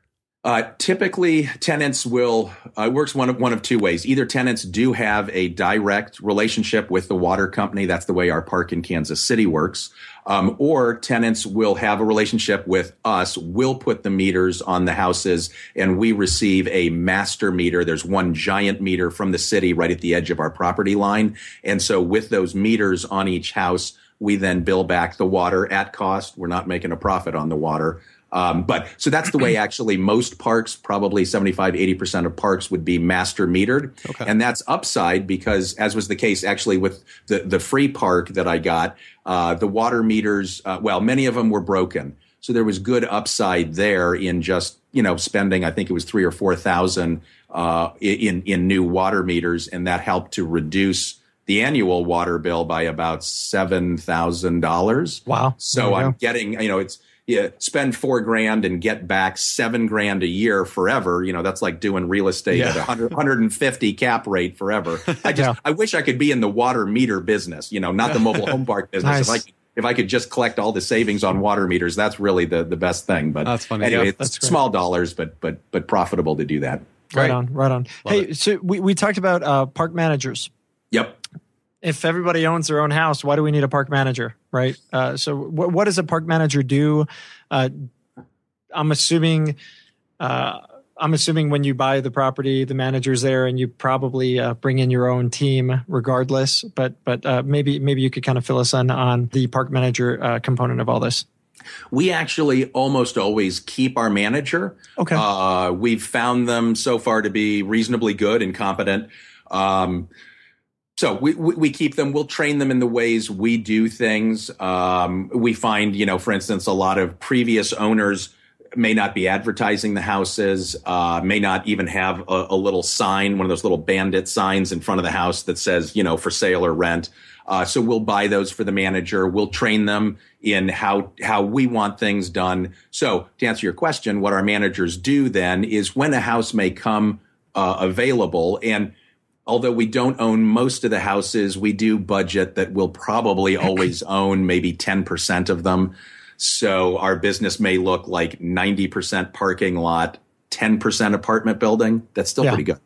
Typically, tenants will it works one of two ways. Either tenants do have a direct relationship with the water company. That's the way our park in Kansas City works. Or tenants will have a relationship with us. We'll put the meters on the houses, and we receive a master meter. There's one giant meter from the city right at the edge of our property line. And so with those meters on each house, we then bill back the water at cost. We're not making a profit on the water. But so that's the way actually most parks, probably 75, 80% of parks would be master metered. Okay. And that's upside because as was the case actually with the free park that I got, the water meters, many of them were broken. So there was good upside there in just, spending, I think it was $3,000 or $4,000, in new water meters. And that helped to reduce the annual water bill by about $7,000. Wow. So I'm getting, spend $4,000 and get back $7,000 a year forever. That's like doing real estate at 150 cap rate forever. I wish I could be in the water meter business, not the mobile home park business. Nice. If I could just collect all the savings on water meters, that's really the best thing. But that's funny. Anyway, that's it's small dollars, but profitable to do that. Right on. Love Hey, so we talked about park managers. Yep. If everybody owns their own house, why do we need a park manager, right? So what does a park manager do? I'm assuming when you buy the property, the manager's there, and you probably bring in your own team regardless. But maybe you could kind of fill us in on the park manager component of all this. We actually almost always keep our manager. Okay. We've found them so far to be reasonably good and competent. So we keep them. We'll train them in the ways we do things. We find, for instance, a lot of previous owners may not be advertising the houses, may not even have a little sign, one of those little bandit signs in front of the house that says, for sale or rent. So we'll buy those for the manager. We'll train them in how we want things done. So to answer your question, what our managers do then is when a house may come available, and although we don't own most of the houses, we do budget that we'll probably always own maybe 10% of them. So our business may look like 90% parking lot, 10% apartment building. That's still pretty good.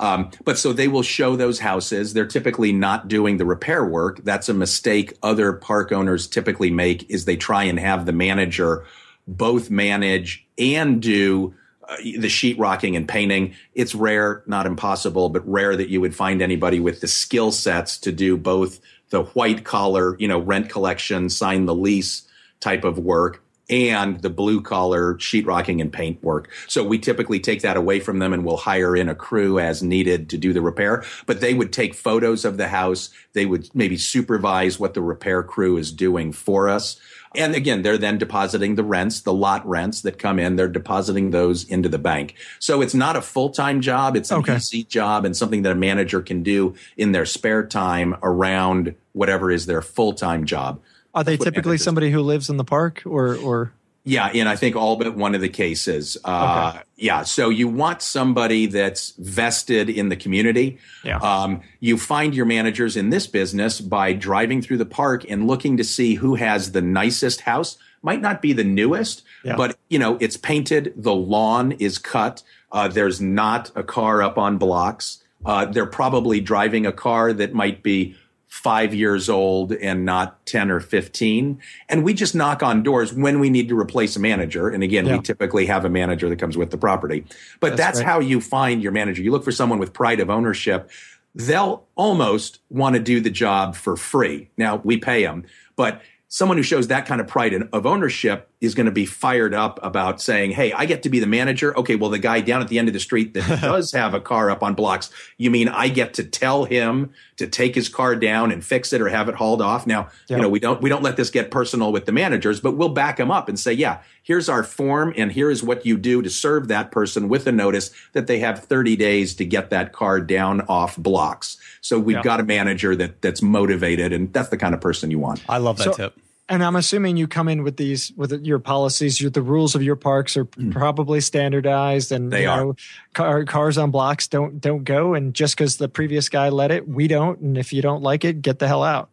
But so they will show those houses. They're typically not doing the repair work. That's a mistake other park owners typically make, is they try and have the manager both manage and do the sheetrocking and painting. It's rare, not impossible, but rare that you would find anybody with the skill sets to do both the white collar, rent collection, sign the lease type of work, and the blue collar sheetrocking and paint work. So we typically take that away from them, and we'll hire in a crew as needed to do the repair. But they would take photos of the house. They would maybe supervise what the repair crew is doing for us. And again, they're then depositing the rents, the lot rents that come in. They're depositing those into the bank. So it's not a full-time job. It's an easy job and something that a manager can do in their spare time around whatever is their full-time job. Are they typically somebody who lives in the park or? Yeah, in I think all but one of the cases. Yeah, so you want somebody that's vested in the community. Yeah. You find your managers in this business by driving through the park and looking to see who has the nicest house. Might not be the newest, but it's painted. The lawn is cut. There's not a car up on blocks. They're probably driving a car that might be 5 years old and not 10 or 15. And we just knock on doors when we need to replace a manager. And again, we typically have a manager that comes with the property. But that's how you find your manager. You look for someone with pride of ownership. They'll almost want to do the job for free. Now, we pay them, but someone who shows that kind of pride of ownership is going to be fired up about saying, hey, I get to be the manager. Okay, well, the guy down at the end of the street that does have a car up on blocks, you mean I get to tell him to take his car down and fix it or have it hauled off? Now, we don't let this get personal with the managers, but we'll back them up and say, yeah, here's our form and here is what you do to serve that person with a notice that they have 30 days to get that car down off blocks. So we've got a manager that's motivated, and that's the kind of person you want. I love that tip. And I'm assuming you come in with your policies. The rules of your parks are probably standardized, and they are. Cars on blocks don't go. And just because the previous guy let it, we don't. And if you don't like it, get the hell out.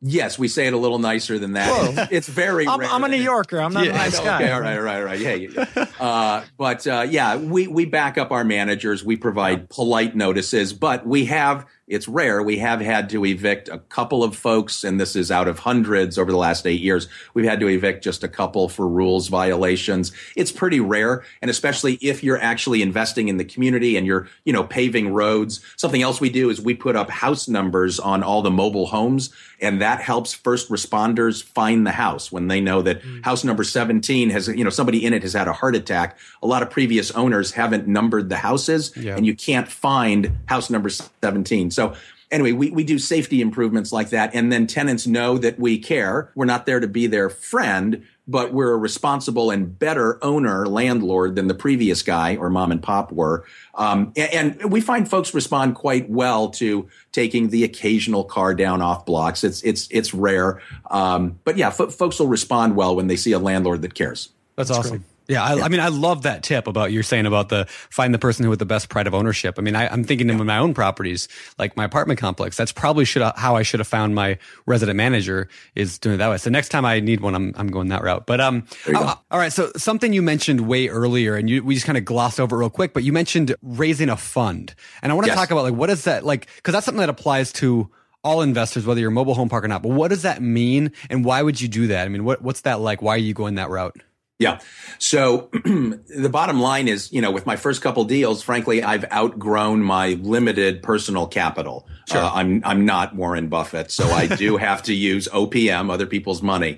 Yes, we say it a little nicer than that. It's very rare. I'm a New Yorker. I'm not a nice guy. Okay, all right. Yeah. But we back up our managers. We provide polite notices, but it's rare. We have had to evict a couple of folks, and this is out of hundreds over the last 8 years. We've had to evict just a couple for rules violations. It's pretty rare, and especially if you're actually investing in the community and you're, paving roads. Something else we do is we put up house numbers on all the mobile homes, and that helps first responders find the house when they know that house number 17 has, somebody in it has had a heart attack. A lot of previous owners haven't numbered the houses, and you can't find house number 17. So anyway, we do safety improvements like that. And then tenants know that we care. We're not there to be their friend, but we're a responsible and better owner, landlord than the previous guy or mom and pop were. And we find folks respond quite well to taking the occasional car down off blocks. It's rare. But yeah, folks will respond well when they see a landlord that cares. That's awesome. Great. Yeah, I mean, I love that tip about you're saying about find the person who with the best pride of ownership. I mean, I'm thinking of my own properties, like my apartment complex. That's probably how I should have found my resident manager, is doing it that way. So next time I need one, I'm going that route. But all right. So something you mentioned way earlier, and we just kind of glossed over it real quick, but you mentioned raising a fund, and I want to talk about what is that like, because that's something that applies to all investors, whether you're a mobile home park or not. But what does that mean, and why would you do that? I mean, what's that like? Why are you going that route? Yeah. So the bottom line is, with my first couple deals, frankly, I've outgrown my limited personal capital. Sure. I'm not Warren Buffett, so I do have to use OPM, other people's money.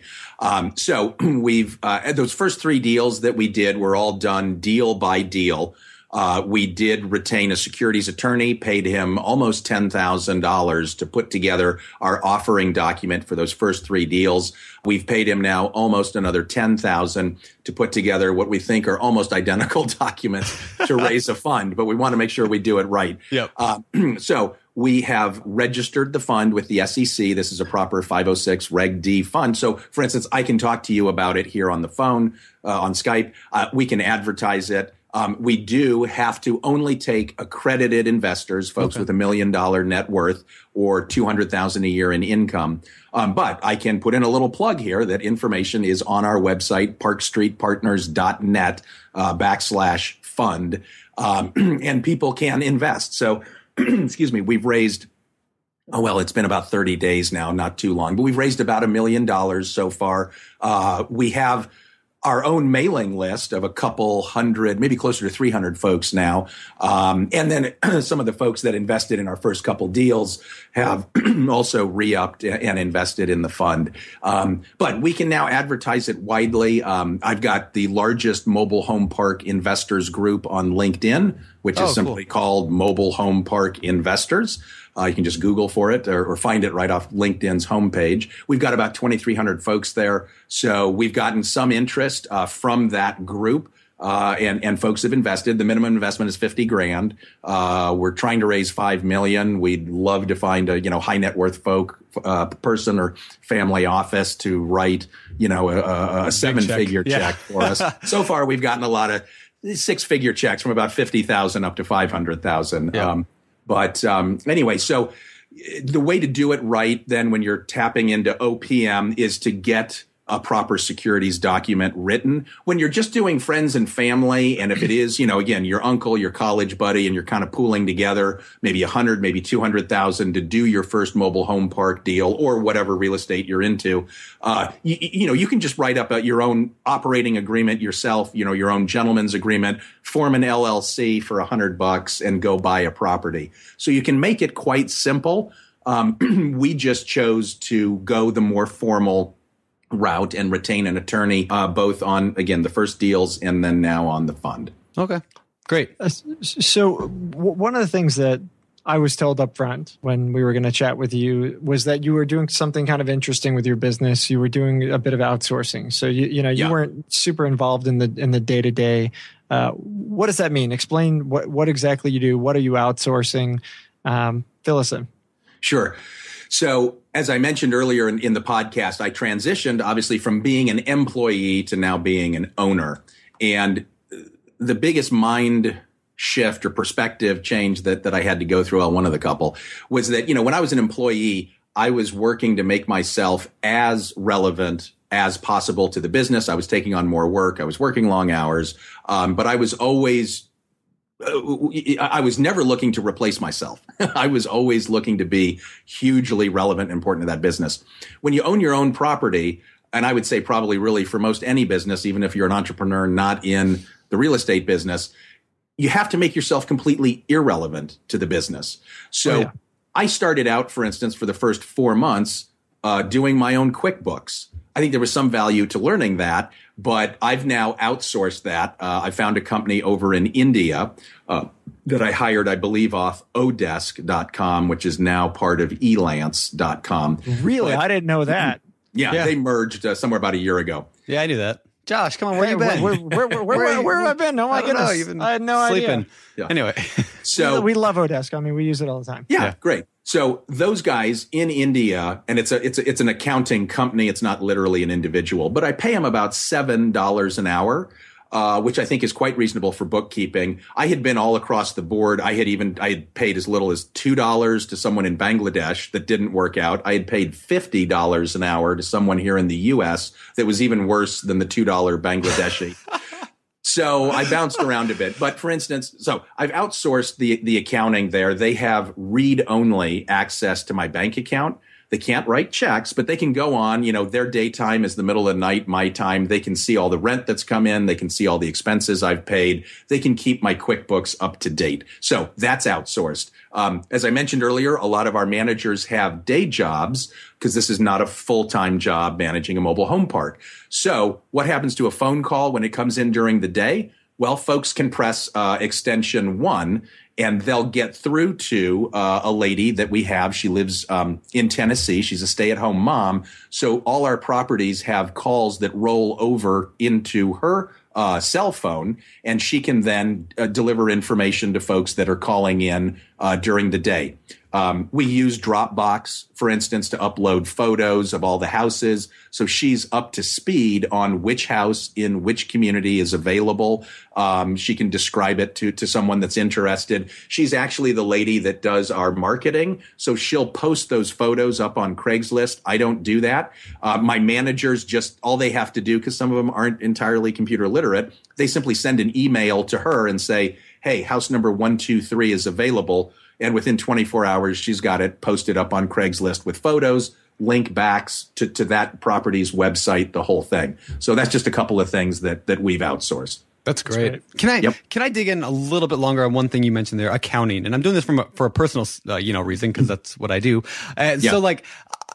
So we've those first 3 deals that we did were all done deal by deal. We did retain a securities attorney, paid him almost $10,000 to put together our offering document for those first 3 deals. We've paid him now almost another $10,000 to put together what we think are almost identical documents to raise a fund, but we want to make sure we do it right. Yep. So we have registered the fund with the SEC. This is a proper 506 Reg D fund. So, for instance, I can talk to you about it here on the phone, on Skype. We can advertise it. We do have to only take accredited investors, folks with $1 million net worth or $200,000 a year in income. But I can put in a little plug here that information is on our website, parkstreetpartners.net /fund, and people can invest. So, excuse me, we've raised, it's been about 30 days now, not too long, but we've raised about $1 million so far. We have our own mailing list of a couple hundred, maybe closer to 300 folks now. And then some of the folks that invested in our first couple deals have also re-upped and invested in the fund. But we can now advertise it widely. I've got the largest mobile home park investors group on LinkedIn, which is simply called Mobile Home Park Investors. You can just Google for it or find it right off LinkedIn's homepage. We've got about 2,300 folks there. So we've gotten some interest from that group, and folks have invested. The minimum investment is $50,000. We're trying to raise $5 million. We'd love to find a high net worth person or family office to write a 7-figure check for us. So far, we've gotten a lot of 6-figure checks from about $50,000 up to $500,000. Yeah. But anyway, so the way to do it right then when you're tapping into OPM is to get a proper securities document written. When you're just doing friends and family, and if it is, again, your uncle, your college buddy, and you're kind of pooling together maybe 100, maybe 200,000 to do your first mobile home park deal or whatever real estate you're into, you can just write up your own operating agreement yourself, your own gentleman's agreement, form an LLC for $100 and go buy a property. So you can make it quite simple. We just chose to go the more formal route and retain an attorney, both on, again, the first deals and then now on the fund. Okay, great. So one of the things that I was told up front when we were going to chat with you was that you were doing something kind of interesting with your business. You were doing a bit of outsourcing. So you weren't super involved in the day-to-day. What does that mean? Explain what exactly you do. What are you outsourcing? Fill us in. Sure. So as I mentioned earlier in the podcast, I transitioned obviously from being an employee to now being an owner. And the biggest mind shift or perspective change that I had to go through, one of the couple, was that, when I was an employee, I was working to make myself as relevant as possible to the business. I was taking on more work. I was working long hours. But I was never looking to replace myself. I was always looking to be hugely relevant and important to that business. When you own your own property, and I would say probably really for most any business, even if you're an entrepreneur not in the real estate business, you have to make yourself completely irrelevant to the business. So I started out, for instance, for the first 4 months, doing my own QuickBooks. I think there was some value to learning that, but I've now outsourced that. I found a company over in India that I hired, I believe, off Odesk.com, which is now part of Elance.com. Really? I didn't know that. Yeah, they merged somewhere about a year ago. Yeah, I knew that. Josh, come on, where you been? Where have I been? Oh my goodness. I had no idea. Yeah. Anyway. So we love Odesk. I mean, we use it all the time. Yeah, great. So those guys in India, and it's an accounting company. It's not literally an individual, but I pay them about $7 an hour, which I think is quite reasonable for bookkeeping. I had been all across the board. I had paid as little as $2 to someone in Bangladesh that didn't work out. I had paid $50 an hour to someone here in the U.S. that was even worse than the $2 Bangladeshi. So I bounced around a bit. But for instance, so I've outsourced the accounting there. They have read-only access to my bank account. They can't write checks, but they can go on, their daytime is the middle of the night, my time. They can see all the rent that's come in. They can see all the expenses I've paid. They can keep my QuickBooks up to date. So that's outsourced. As I mentioned earlier, a lot of our managers have day jobs because this is not a full-time job managing a mobile home park. So what happens to a phone call when it comes in during the day? Well, folks can press extension 1 and they'll get through to a lady that we have. She lives in Tennessee. She's a stay-at-home mom. So all our properties have calls that roll over into her cell phone, and she can then deliver information to folks that are calling in during the day. We use Dropbox, for instance, to upload photos of all the houses. So she's up to speed on which house in which community is available. She can describe it to someone that's interested. She's actually the lady that does our marketing. So she'll post those photos up on Craigslist. I don't do that. My managers all they have to do, because some of them aren't entirely computer literate, they simply send an email to her and say, hey, house number 123 is available. And within 24 hours, she's got it posted up on Craigslist with photos, link backs to that property's website, the whole thing. So that's just a couple of things that we've outsourced. That's great. Can I dig in a little bit longer on one thing you mentioned there, accounting? And I'm doing this for a personal, reason, because that's what I do. So like,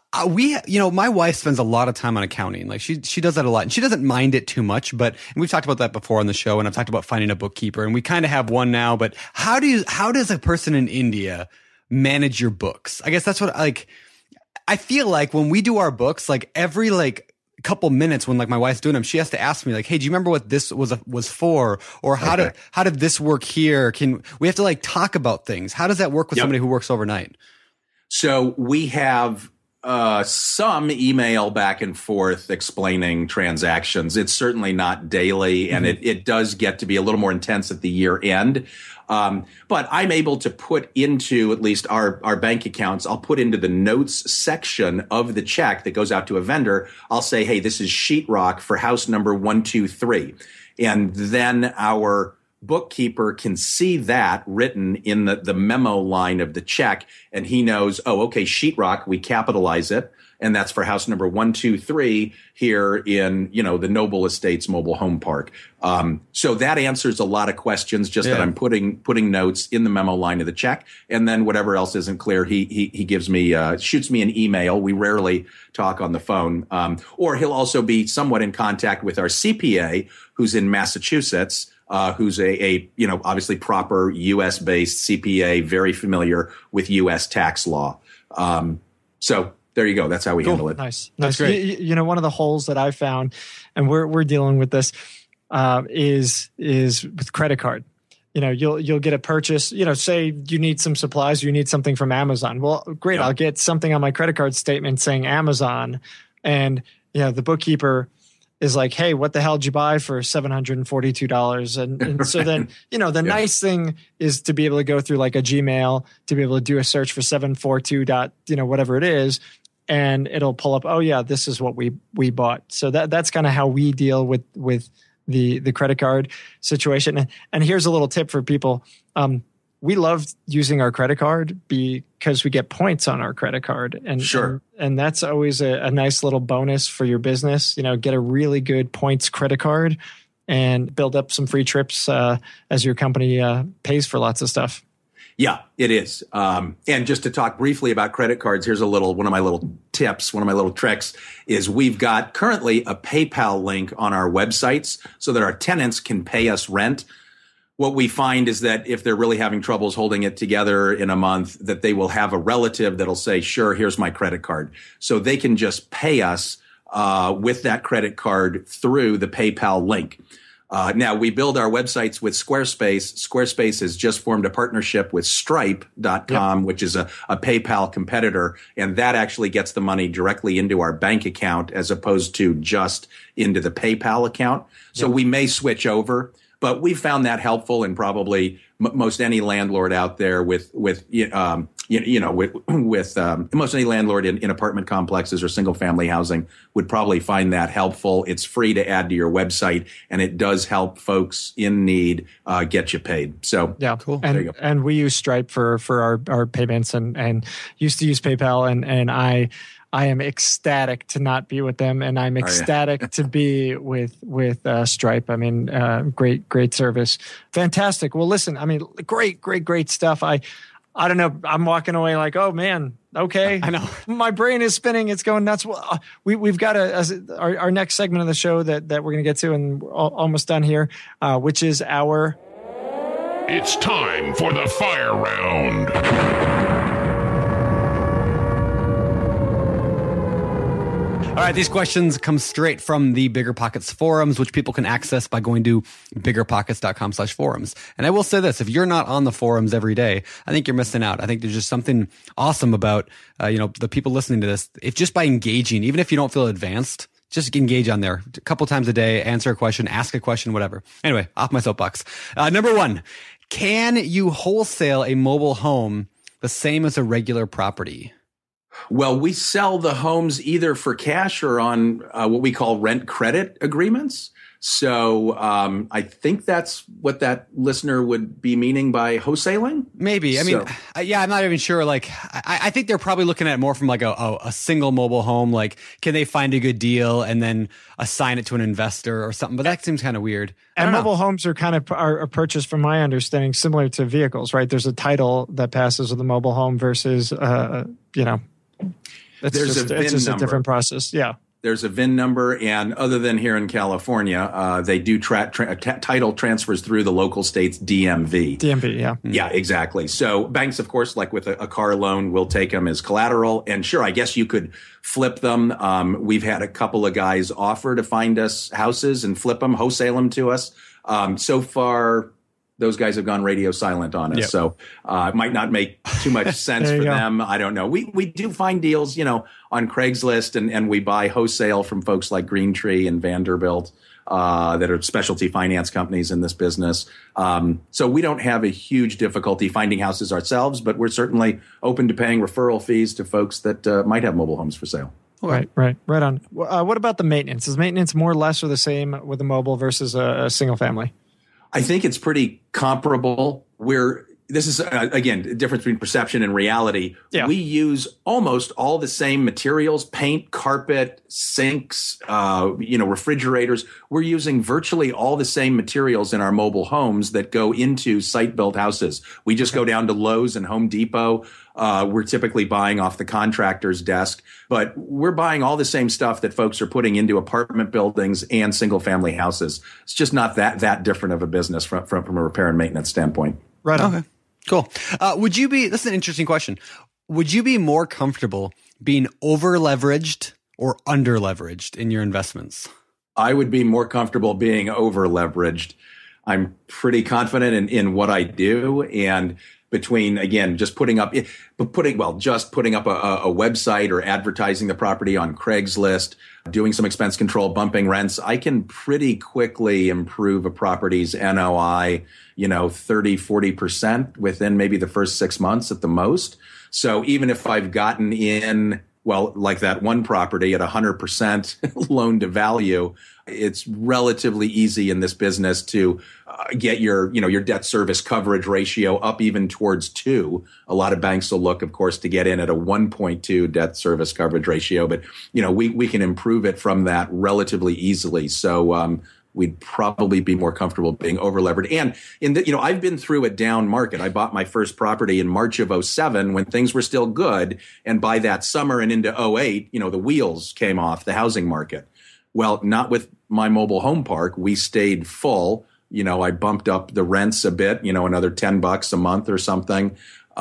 my wife spends a lot of time on accounting. Like she does that a lot, and she doesn't mind it too much, and we've talked about that before on the show, and I've talked about finding a bookkeeper, and we kind of have one now, but how does a person in India manage your books? I guess that's what I feel like when we do our books, like every couple minutes when my wife's doing them, she has to ask me hey, do you remember what this was for? Or how did this work here? We have to talk about things. How does that work with somebody who works overnight? So we have some email back and forth explaining transactions. It's certainly not daily, and it does get to be a little more intense at the year end. But I'm able to put into at least our bank accounts, I'll put into the notes section of the check that goes out to a vendor. I'll say, hey, this is sheetrock for house number 123. And then our bookkeeper can see that written in the memo line of the check, and he knows, oh, okay, sheetrock, we capitalize it, and that's for house number 123 here in the Noble Estates Mobile Home Park. So that answers a lot of questions. Just that I'm putting notes in the memo line of the check, and then whatever else isn't clear, he gives me shoots me an email. We rarely talk on the phone, or he'll also be somewhat in contact with our CPA, who's in Massachusetts. Who's a obviously proper U.S. based CPA, very familiar with U.S. tax law. So there you go. That's how we handle it. Nice. That's great. One of the holes that I found, and we're dealing with this, is with credit card. You'll get a purchase. Say you need some supplies, you need something from Amazon. Well, great. Yep. I'll get something on my credit card statement saying Amazon, and the bookkeeper is like, hey, what the hell did you buy for $742? And so then, the nice thing is to be able to go through like a Gmail, to be able to do a search for 742 dot, whatever it is, and it'll pull up, oh yeah, this is what we bought. So that's kind of how we deal with the credit card situation. And here's a little tip for people. We love using our credit card because we get points on our credit card. And sure. And that's always a nice little bonus for your business. Get a really good points credit card and build up some free trips as your company pays for lots of stuff. Yeah, it is. And just to talk briefly about credit cards, here's one of my little tips, one of my little tricks is we've got currently a PayPal link on our websites so that our tenants can pay us rent. What we find is that if they're really having troubles holding it together in a month, that they will have a relative that'll say, sure, here's my credit card. So they can just pay us with that credit card through the PayPal link. Now, we build our websites with Squarespace. Squarespace has just formed a partnership with Stripe.com, which is a PayPal competitor, and that actually gets the money directly into our bank account as opposed to just into the PayPal account. So we may switch over. But we found that helpful, and probably most any landlord out there with most any landlord in apartment complexes or single family housing would probably find that helpful. It's free to add to your website, and it does help folks in need get you paid. So yeah, cool. And we use Stripe for our payments, and used to use PayPal, and I am ecstatic to not be with them, and I'm ecstatic to be with Stripe. I mean, great service, fantastic. Well, listen, I mean, great stuff. I don't know. I'm walking away like, oh man, okay. I know my brain is spinning. It's going nuts. We've got our next segment of the show that we're going to get to, and we're almost done here, which is our. It's time for the fire round. All right, these questions come straight from the BiggerPockets forums, which people can access by going to biggerpockets.com/forums. And I will say this, if you're not on the forums every day, I think you're missing out. I think there's just something awesome about, the people listening to this. If just by engaging, even if you don't feel advanced, just engage on there a couple times a day, answer a question, ask a question, whatever. Anyway, off my soapbox. Number one, can you wholesale a mobile home the same as a regular property? Well, we sell the homes either for cash or on what we call rent credit agreements. So I think that's what that listener would be meaning by wholesaling. Maybe. I mean, I'm not even sure. Like, I think they're probably looking at it more from like a single mobile home. Like, can they find a good deal and then assign it to an investor or something? But that seems kind of weird. And mobile homes are kind of are purchased, from my understanding, similar to vehicles, right? There's a title that passes with a mobile home versus, it's just a different process. Yeah. There's a VIN number, and other than here in California, they do title transfers through the local state's DMV. DMV, yeah. Yeah, exactly. So banks, of course, like with a car loan, will take them as collateral. And sure, I guess you could flip them. We've had a couple of guys offer to find us houses and flip them, wholesale them to us. So far, those guys have gone radio silent on us. Yep. So it might not make too much sense for them. I don't know. We do find deals, on Craigslist, and we buy wholesale from folks like Green Tree and Vanderbilt that are specialty finance companies in this business. So we don't have a huge difficulty finding houses ourselves, but we're certainly open to paying referral fees to folks that might have mobile homes for sale. Right on. What about the maintenance? Is maintenance more or less or the same with a mobile versus a single family? I think it's pretty comparable. This is, again, the difference between perception and reality. Yeah. We use almost all the same materials: paint, carpet, sinks, refrigerators. We're using virtually all the same materials in our mobile homes that go into site-built houses. We just go down to Lowe's and Home Depot. We're typically buying off the contractor's desk, but we're buying all the same stuff that folks are putting into apartment buildings and single-family houses. It's just not that different of a business from a repair and maintenance standpoint. Right on. Okay. Cool. This is an interesting question. Would you be more comfortable being over leveraged or under leveraged in your investments? I would be more comfortable being over leveraged. I'm pretty confident in what I do. And between, again, just putting up a website or advertising the property on Craigslist, doing some expense control, bumping rents, I can pretty quickly improve a property's NOI, 30, 40% within maybe the first 6 months at the most. So even if I've gotten in, well, like that one property at 100% loan to value, it's relatively easy in this business to get your debt service coverage ratio up even towards 2. A lot of banks will look, of course, to get in at a 1.2 debt service coverage ratio, but we can improve it from that relatively easily. So we'd probably be more comfortable being overlevered. And I've been through a down market. I bought my first property in March of 2007 when things were still good, and by that summer and into 2008, the wheels came off the housing market. Well, not with my mobile home park. We stayed full. I bumped up the rents a bit, another $10 a month or something.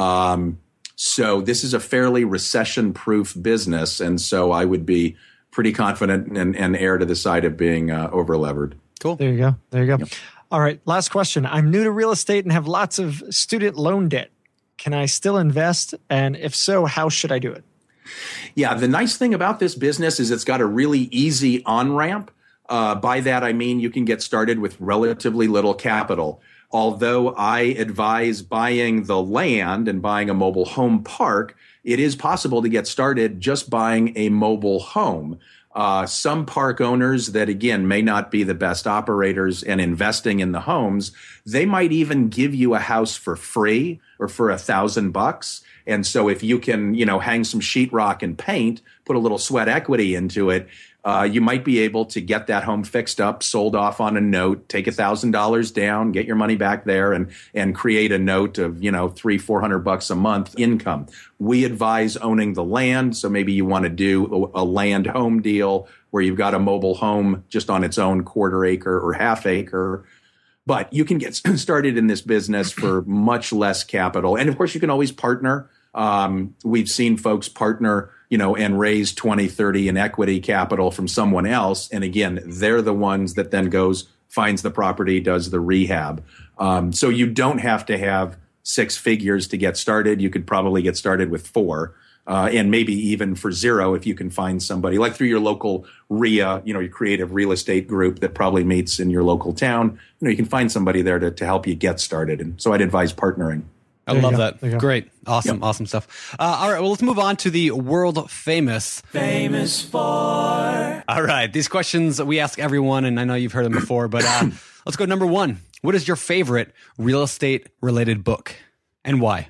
So this is a fairly recession-proof business. And so I would be pretty confident and err to the side of being overlevered. Cool. There you go. Yep. All right. Last question. I'm new to real estate and have lots of student loan debt. Can I still invest? And if so, how should I do it? Yeah, the nice thing about this business is it's got a really easy on-ramp. By that, I mean you can get started with relatively little capital. Although I advise buying the land and buying a mobile home park, it is possible to get started just buying a mobile home. Some park owners that, again, may not be the best operators and investing in the homes, they might even give you a house for free or for $1,000. And so if you can, hang some sheetrock and paint, put a little sweat equity into it, you might be able to get that home fixed up, sold off on a note, take $1,000 down, get your money back there, and create a note of $300-400 a month income. We advise owning the land, so maybe you want to do a land home deal where you've got a mobile home just on its own quarter acre or half acre. But you can get started in this business for much less capital, and of course you can always partner. We've seen folks partner, and raise 20, 30 in equity capital from someone else. And again, they're the ones that then finds the property, does the rehab. So you don't have to have 6 figures to get started. You could probably get started with 4, and maybe even for 0 if you can find somebody like through your local RIA, your creative real estate group that probably meets in your local town. You can find somebody there to help you get started. And so I'd advise partnering. I love that. Great. Awesome. Yep. Awesome stuff. All right. Well, let's move on to the world famous for. All right. These questions we ask everyone, and I know you've heard them before, but let's go number 1. What is your favorite real estate related book and why?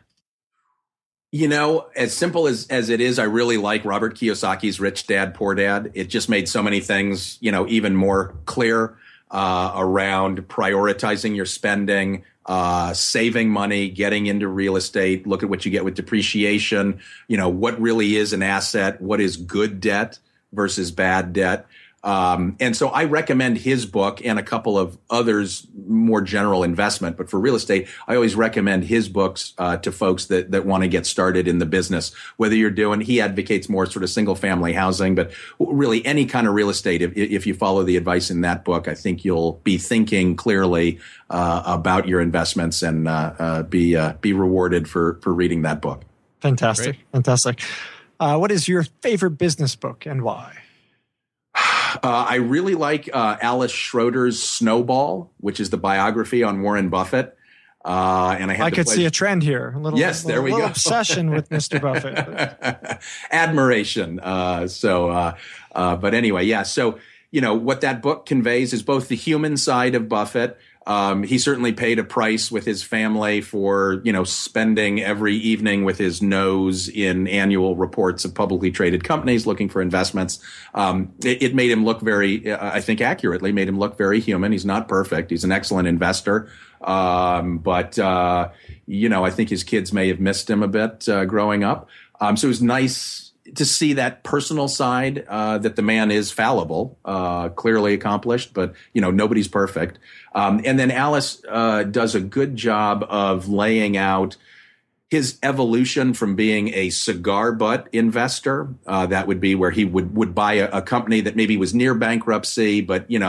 As simple as it is, I really like Robert Kiyosaki's Rich Dad, Poor Dad. It just made so many things, even more clear around prioritizing your spending, saving money, getting into real estate, look at what you get with depreciation, what really is an asset, what is good debt versus bad debt. And so I recommend his book and a couple of others, more general investment. But for real estate, I always recommend his books to folks that want to get started in the business. Whether he advocates more sort of single family housing, but really any kind of real estate. If you follow the advice in that book, I think you'll be thinking clearly about your investments and be rewarded for reading that book. Fantastic. Great. Fantastic. What is your favorite business book and why? I really like Alice Schroeder's Snowball, which is the biography on Warren Buffett. And I could see a trend here. There we go. Obsession with Mr. Buffett. Admiration. But anyway, yeah. So, what that book conveys is both the human side of Buffett. He certainly paid a price with his family for, spending every evening with his nose in annual reports of publicly traded companies looking for investments. It made him look I think accurately made him look very human. He's not perfect. He's an excellent investor. But I think his kids may have missed him a bit growing up. So it was nice to see that personal side, that the man is fallible, clearly accomplished, but, nobody's perfect. And then Alice does a good job of laying out his evolution from being a cigar butt investor. That would be where he would buy a company that maybe was near bankruptcy, but, the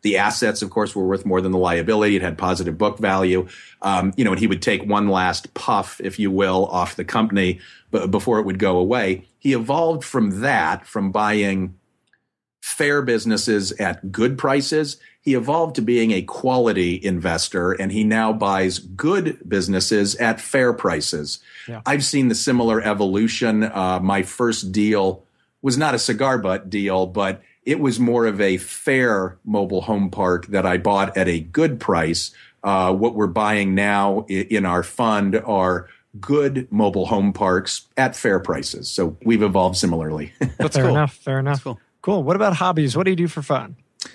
The assets, of course, were worth more than the liability. It had positive book value. And he would take one last puff, if you will, off the company before it would go away. He evolved from that, from buying fair businesses at good prices. He evolved to being a quality investor, and he now buys good businesses at fair prices. Yeah. I've seen the similar evolution. My first deal was not a cigar butt deal, but it was more of a fair mobile home park that I bought at a good price. What we're buying now in our fund are good mobile home parks at fair prices. So we've evolved similarly. That's fair enough. Fair enough. Cool. Cool. What about hobbies? What do you do for fun?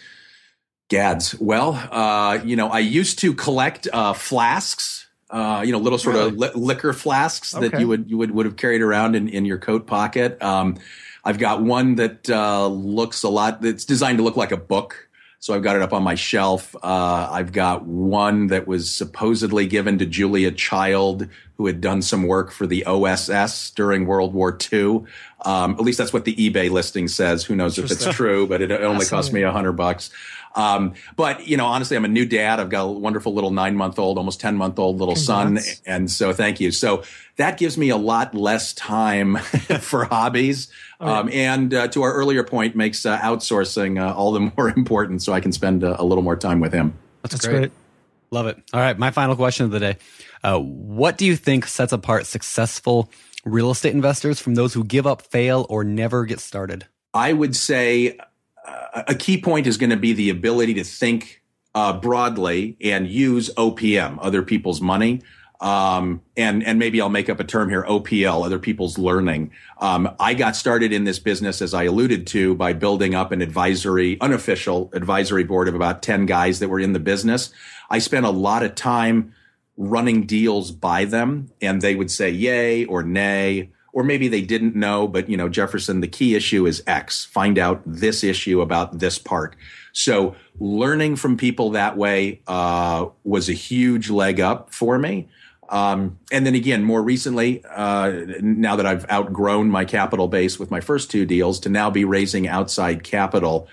Gads. Well, I used to collect flasks, little sort of liquor flasks that you would have carried around in your coat pocket. I've got one that looks a lot. It's designed to look like a book. So I've got it up on my shelf. I've got one that was supposedly given to Julia Child, who had done some work for the OSS during World War II. At least that's what the eBay listing says. Who knows if it's true, but it only cost me $100. But, honestly, I'm a new dad. I've got a wonderful little 9-month-old, almost 10-month-old little son. And so thank you. So that gives me a lot less time for hobbies. And to our earlier point, makes outsourcing all the more important so I can spend a little more time with him. That's great. Love it. All right. My final question of the day. What do you think sets apart successful real estate investors from those who give up, fail, or never get started? I would say a key point is going to be the ability to think broadly and use OPM, other people's money. And maybe I'll make up a term here, OPL, other people's learning. I got started in this business, as I alluded to, by building up an unofficial advisory board of about 10 guys that were in the business. I spent a lot of time running deals by them, and they would say yay or nay, or maybe they didn't know, but, Jefferson, the key issue is X. Find out this issue about this park. So learning from people that way was a huge leg up for me. And then again, more recently, now that I've outgrown my capital base with my first two deals, to now be raising outside capital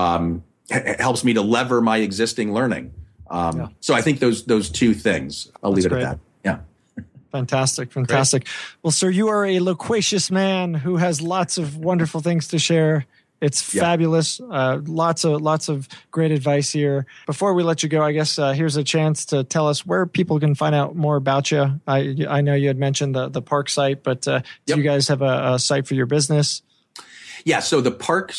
helps me to lever my existing learning. So I think those two things, I'll leave it at that. Yeah. Fantastic. Great. Well, sir, you are a loquacious man who has lots of wonderful things to share. It's fabulous. Lots of great advice here. Before we let you go, I guess here's a chance to tell us where people can find out more about you. I know you had mentioned the park site, but do you guys have a site for your business? Yeah, so the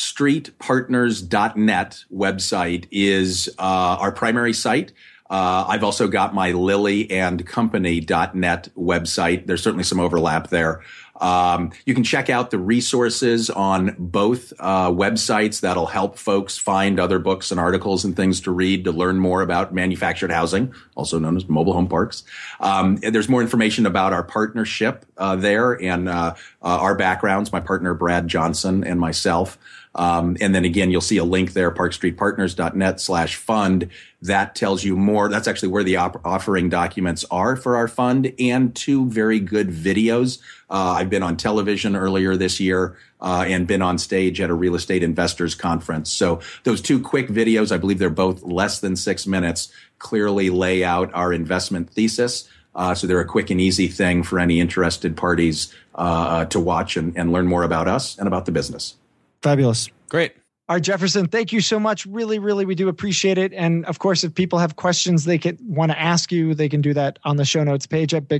parkstreetpartners.net website is our primary site. I've also got my lilyandcompany.net website. There's certainly some overlap there. You can check out the resources on both websites. That'll help folks find other books and articles and things to read to learn more about manufactured housing, also known as mobile home parks. There's more information about our partnership there and our backgrounds, my partner Brad Johnson and myself. And then again, you'll see a link there, parkstreetpartners.net/fund. That tells you more. That's actually where the offering documents are for our fund, and two very good videos. I've been on television earlier this year and been on stage at a real estate investors conference. So those two quick videos, I believe they're both less than 6 minutes, clearly lay out our investment thesis. So they're a quick and easy thing for any interested parties to watch and learn more about us and about the business. Fabulous. Great. All right, Jefferson, thank you so much. Really, really, we do appreciate it. And of course, if people have questions they could want to ask you, they can do that on the show notes page at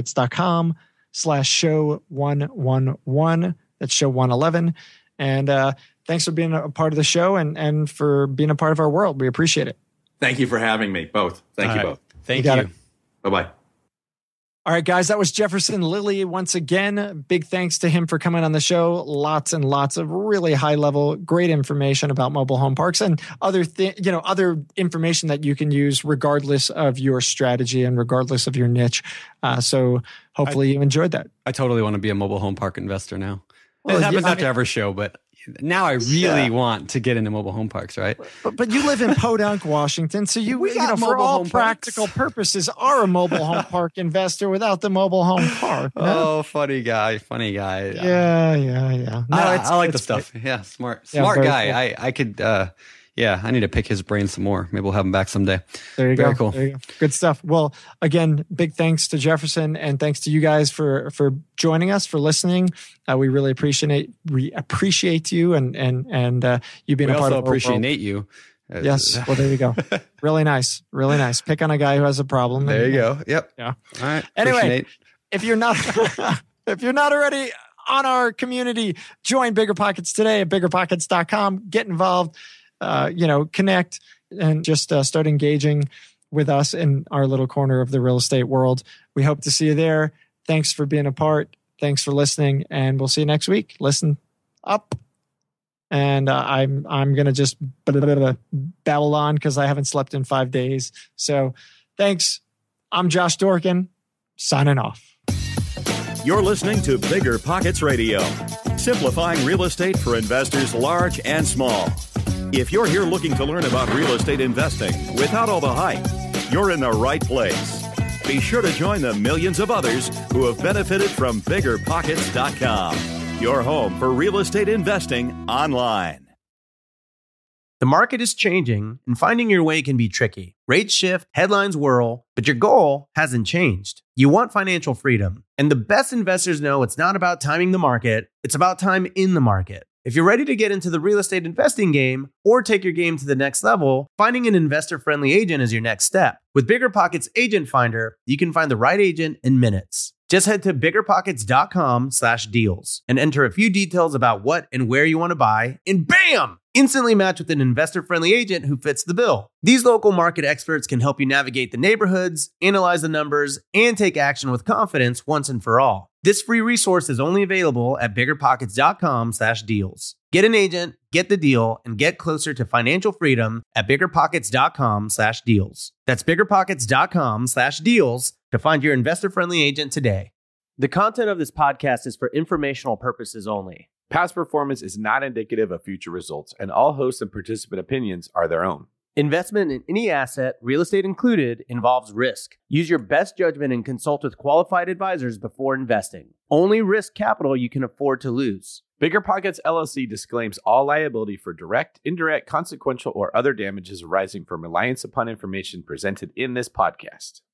biggerpockets.com/show111. That's show 111. And thanks for being a part of the show and for being a part of our world. We appreciate it. Thank you for having me both. Thank you both. Thank you. Bye-bye. All right, guys, that was Jefferson Lilly. Once again, big thanks to him for coming on the show. Lots and lots of really high level, great information about mobile home parks and other information that you can use regardless of your strategy and regardless of your niche. So hopefully you enjoyed that. I totally want to be a mobile home park investor now. Well, it happens after every show, but now I really want to get into mobile home parks, right? But you live in Podunk, Washington, so you for all practical purposes are a mobile home park investor without the mobile home park. No? Oh, funny guy. Yeah. No, I like the stuff. Great. Yeah, smart guy. Cool. I could, Yeah, I need to pick his brain some more. Maybe we'll have him back someday. There you Very go. cool. There you go. Good stuff. Well, again, big thanks to Jefferson, and thanks to you guys for joining us, for listening. We really appreciate you and you being a part of our world. We also appreciate you. Yes. Well, there you go. Really nice. Really nice. Pick on a guy who has a problem. There you go. Yep. Yeah. All right. Anyway, if you're not already on our community, join BiggerPockets today at biggerpockets.com. Get involved, connect, and just start engaging with us in our little corner of the real estate world. We hope to see you there. Thanks for being a part. Thanks for listening, and we'll see you next week. Listen up. And I'm going to just babble on because I haven't slept in 5 days. So thanks. I'm Josh Dorkin, signing off. You're listening to Bigger Pockets Radio, simplifying real estate for investors large and small. If you're here looking to learn about real estate investing without all the hype, you're in the right place. Be sure to join the millions of others who have benefited from BiggerPockets.com, your home for real estate investing online. The market is changing, and finding your way can be tricky. Rates shift, headlines whirl, but your goal hasn't changed. You want financial freedom, and the best investors know it's not about timing the market, it's about time in the market. If you're ready to get into the real estate investing game or take your game to the next level, finding an investor-friendly agent is your next step. With BiggerPockets Agent Finder, you can find the right agent in minutes. Just head to biggerpockets.com/deals and enter a few details about what and where you want to buy, and bam! Instantly match with an investor-friendly agent who fits the bill. These local market experts can help you navigate the neighborhoods, analyze the numbers, and take action with confidence once and for all. This free resource is only available at biggerpockets.com/deals. Get an agent, get the deal, and get closer to financial freedom at biggerpockets.com/deals. That's biggerpockets.com/deals to find your investor-friendly agent today. The content of this podcast is for informational purposes only. Past performance is not indicative of future results, and all host and participant opinions are their own. Investment in any asset, real estate included, involves risk. Use your best judgment and consult with qualified advisors before investing. Only risk capital you can afford to lose. BiggerPockets LLC disclaims all liability for direct, indirect, consequential, or other damages arising from reliance upon information presented in this podcast.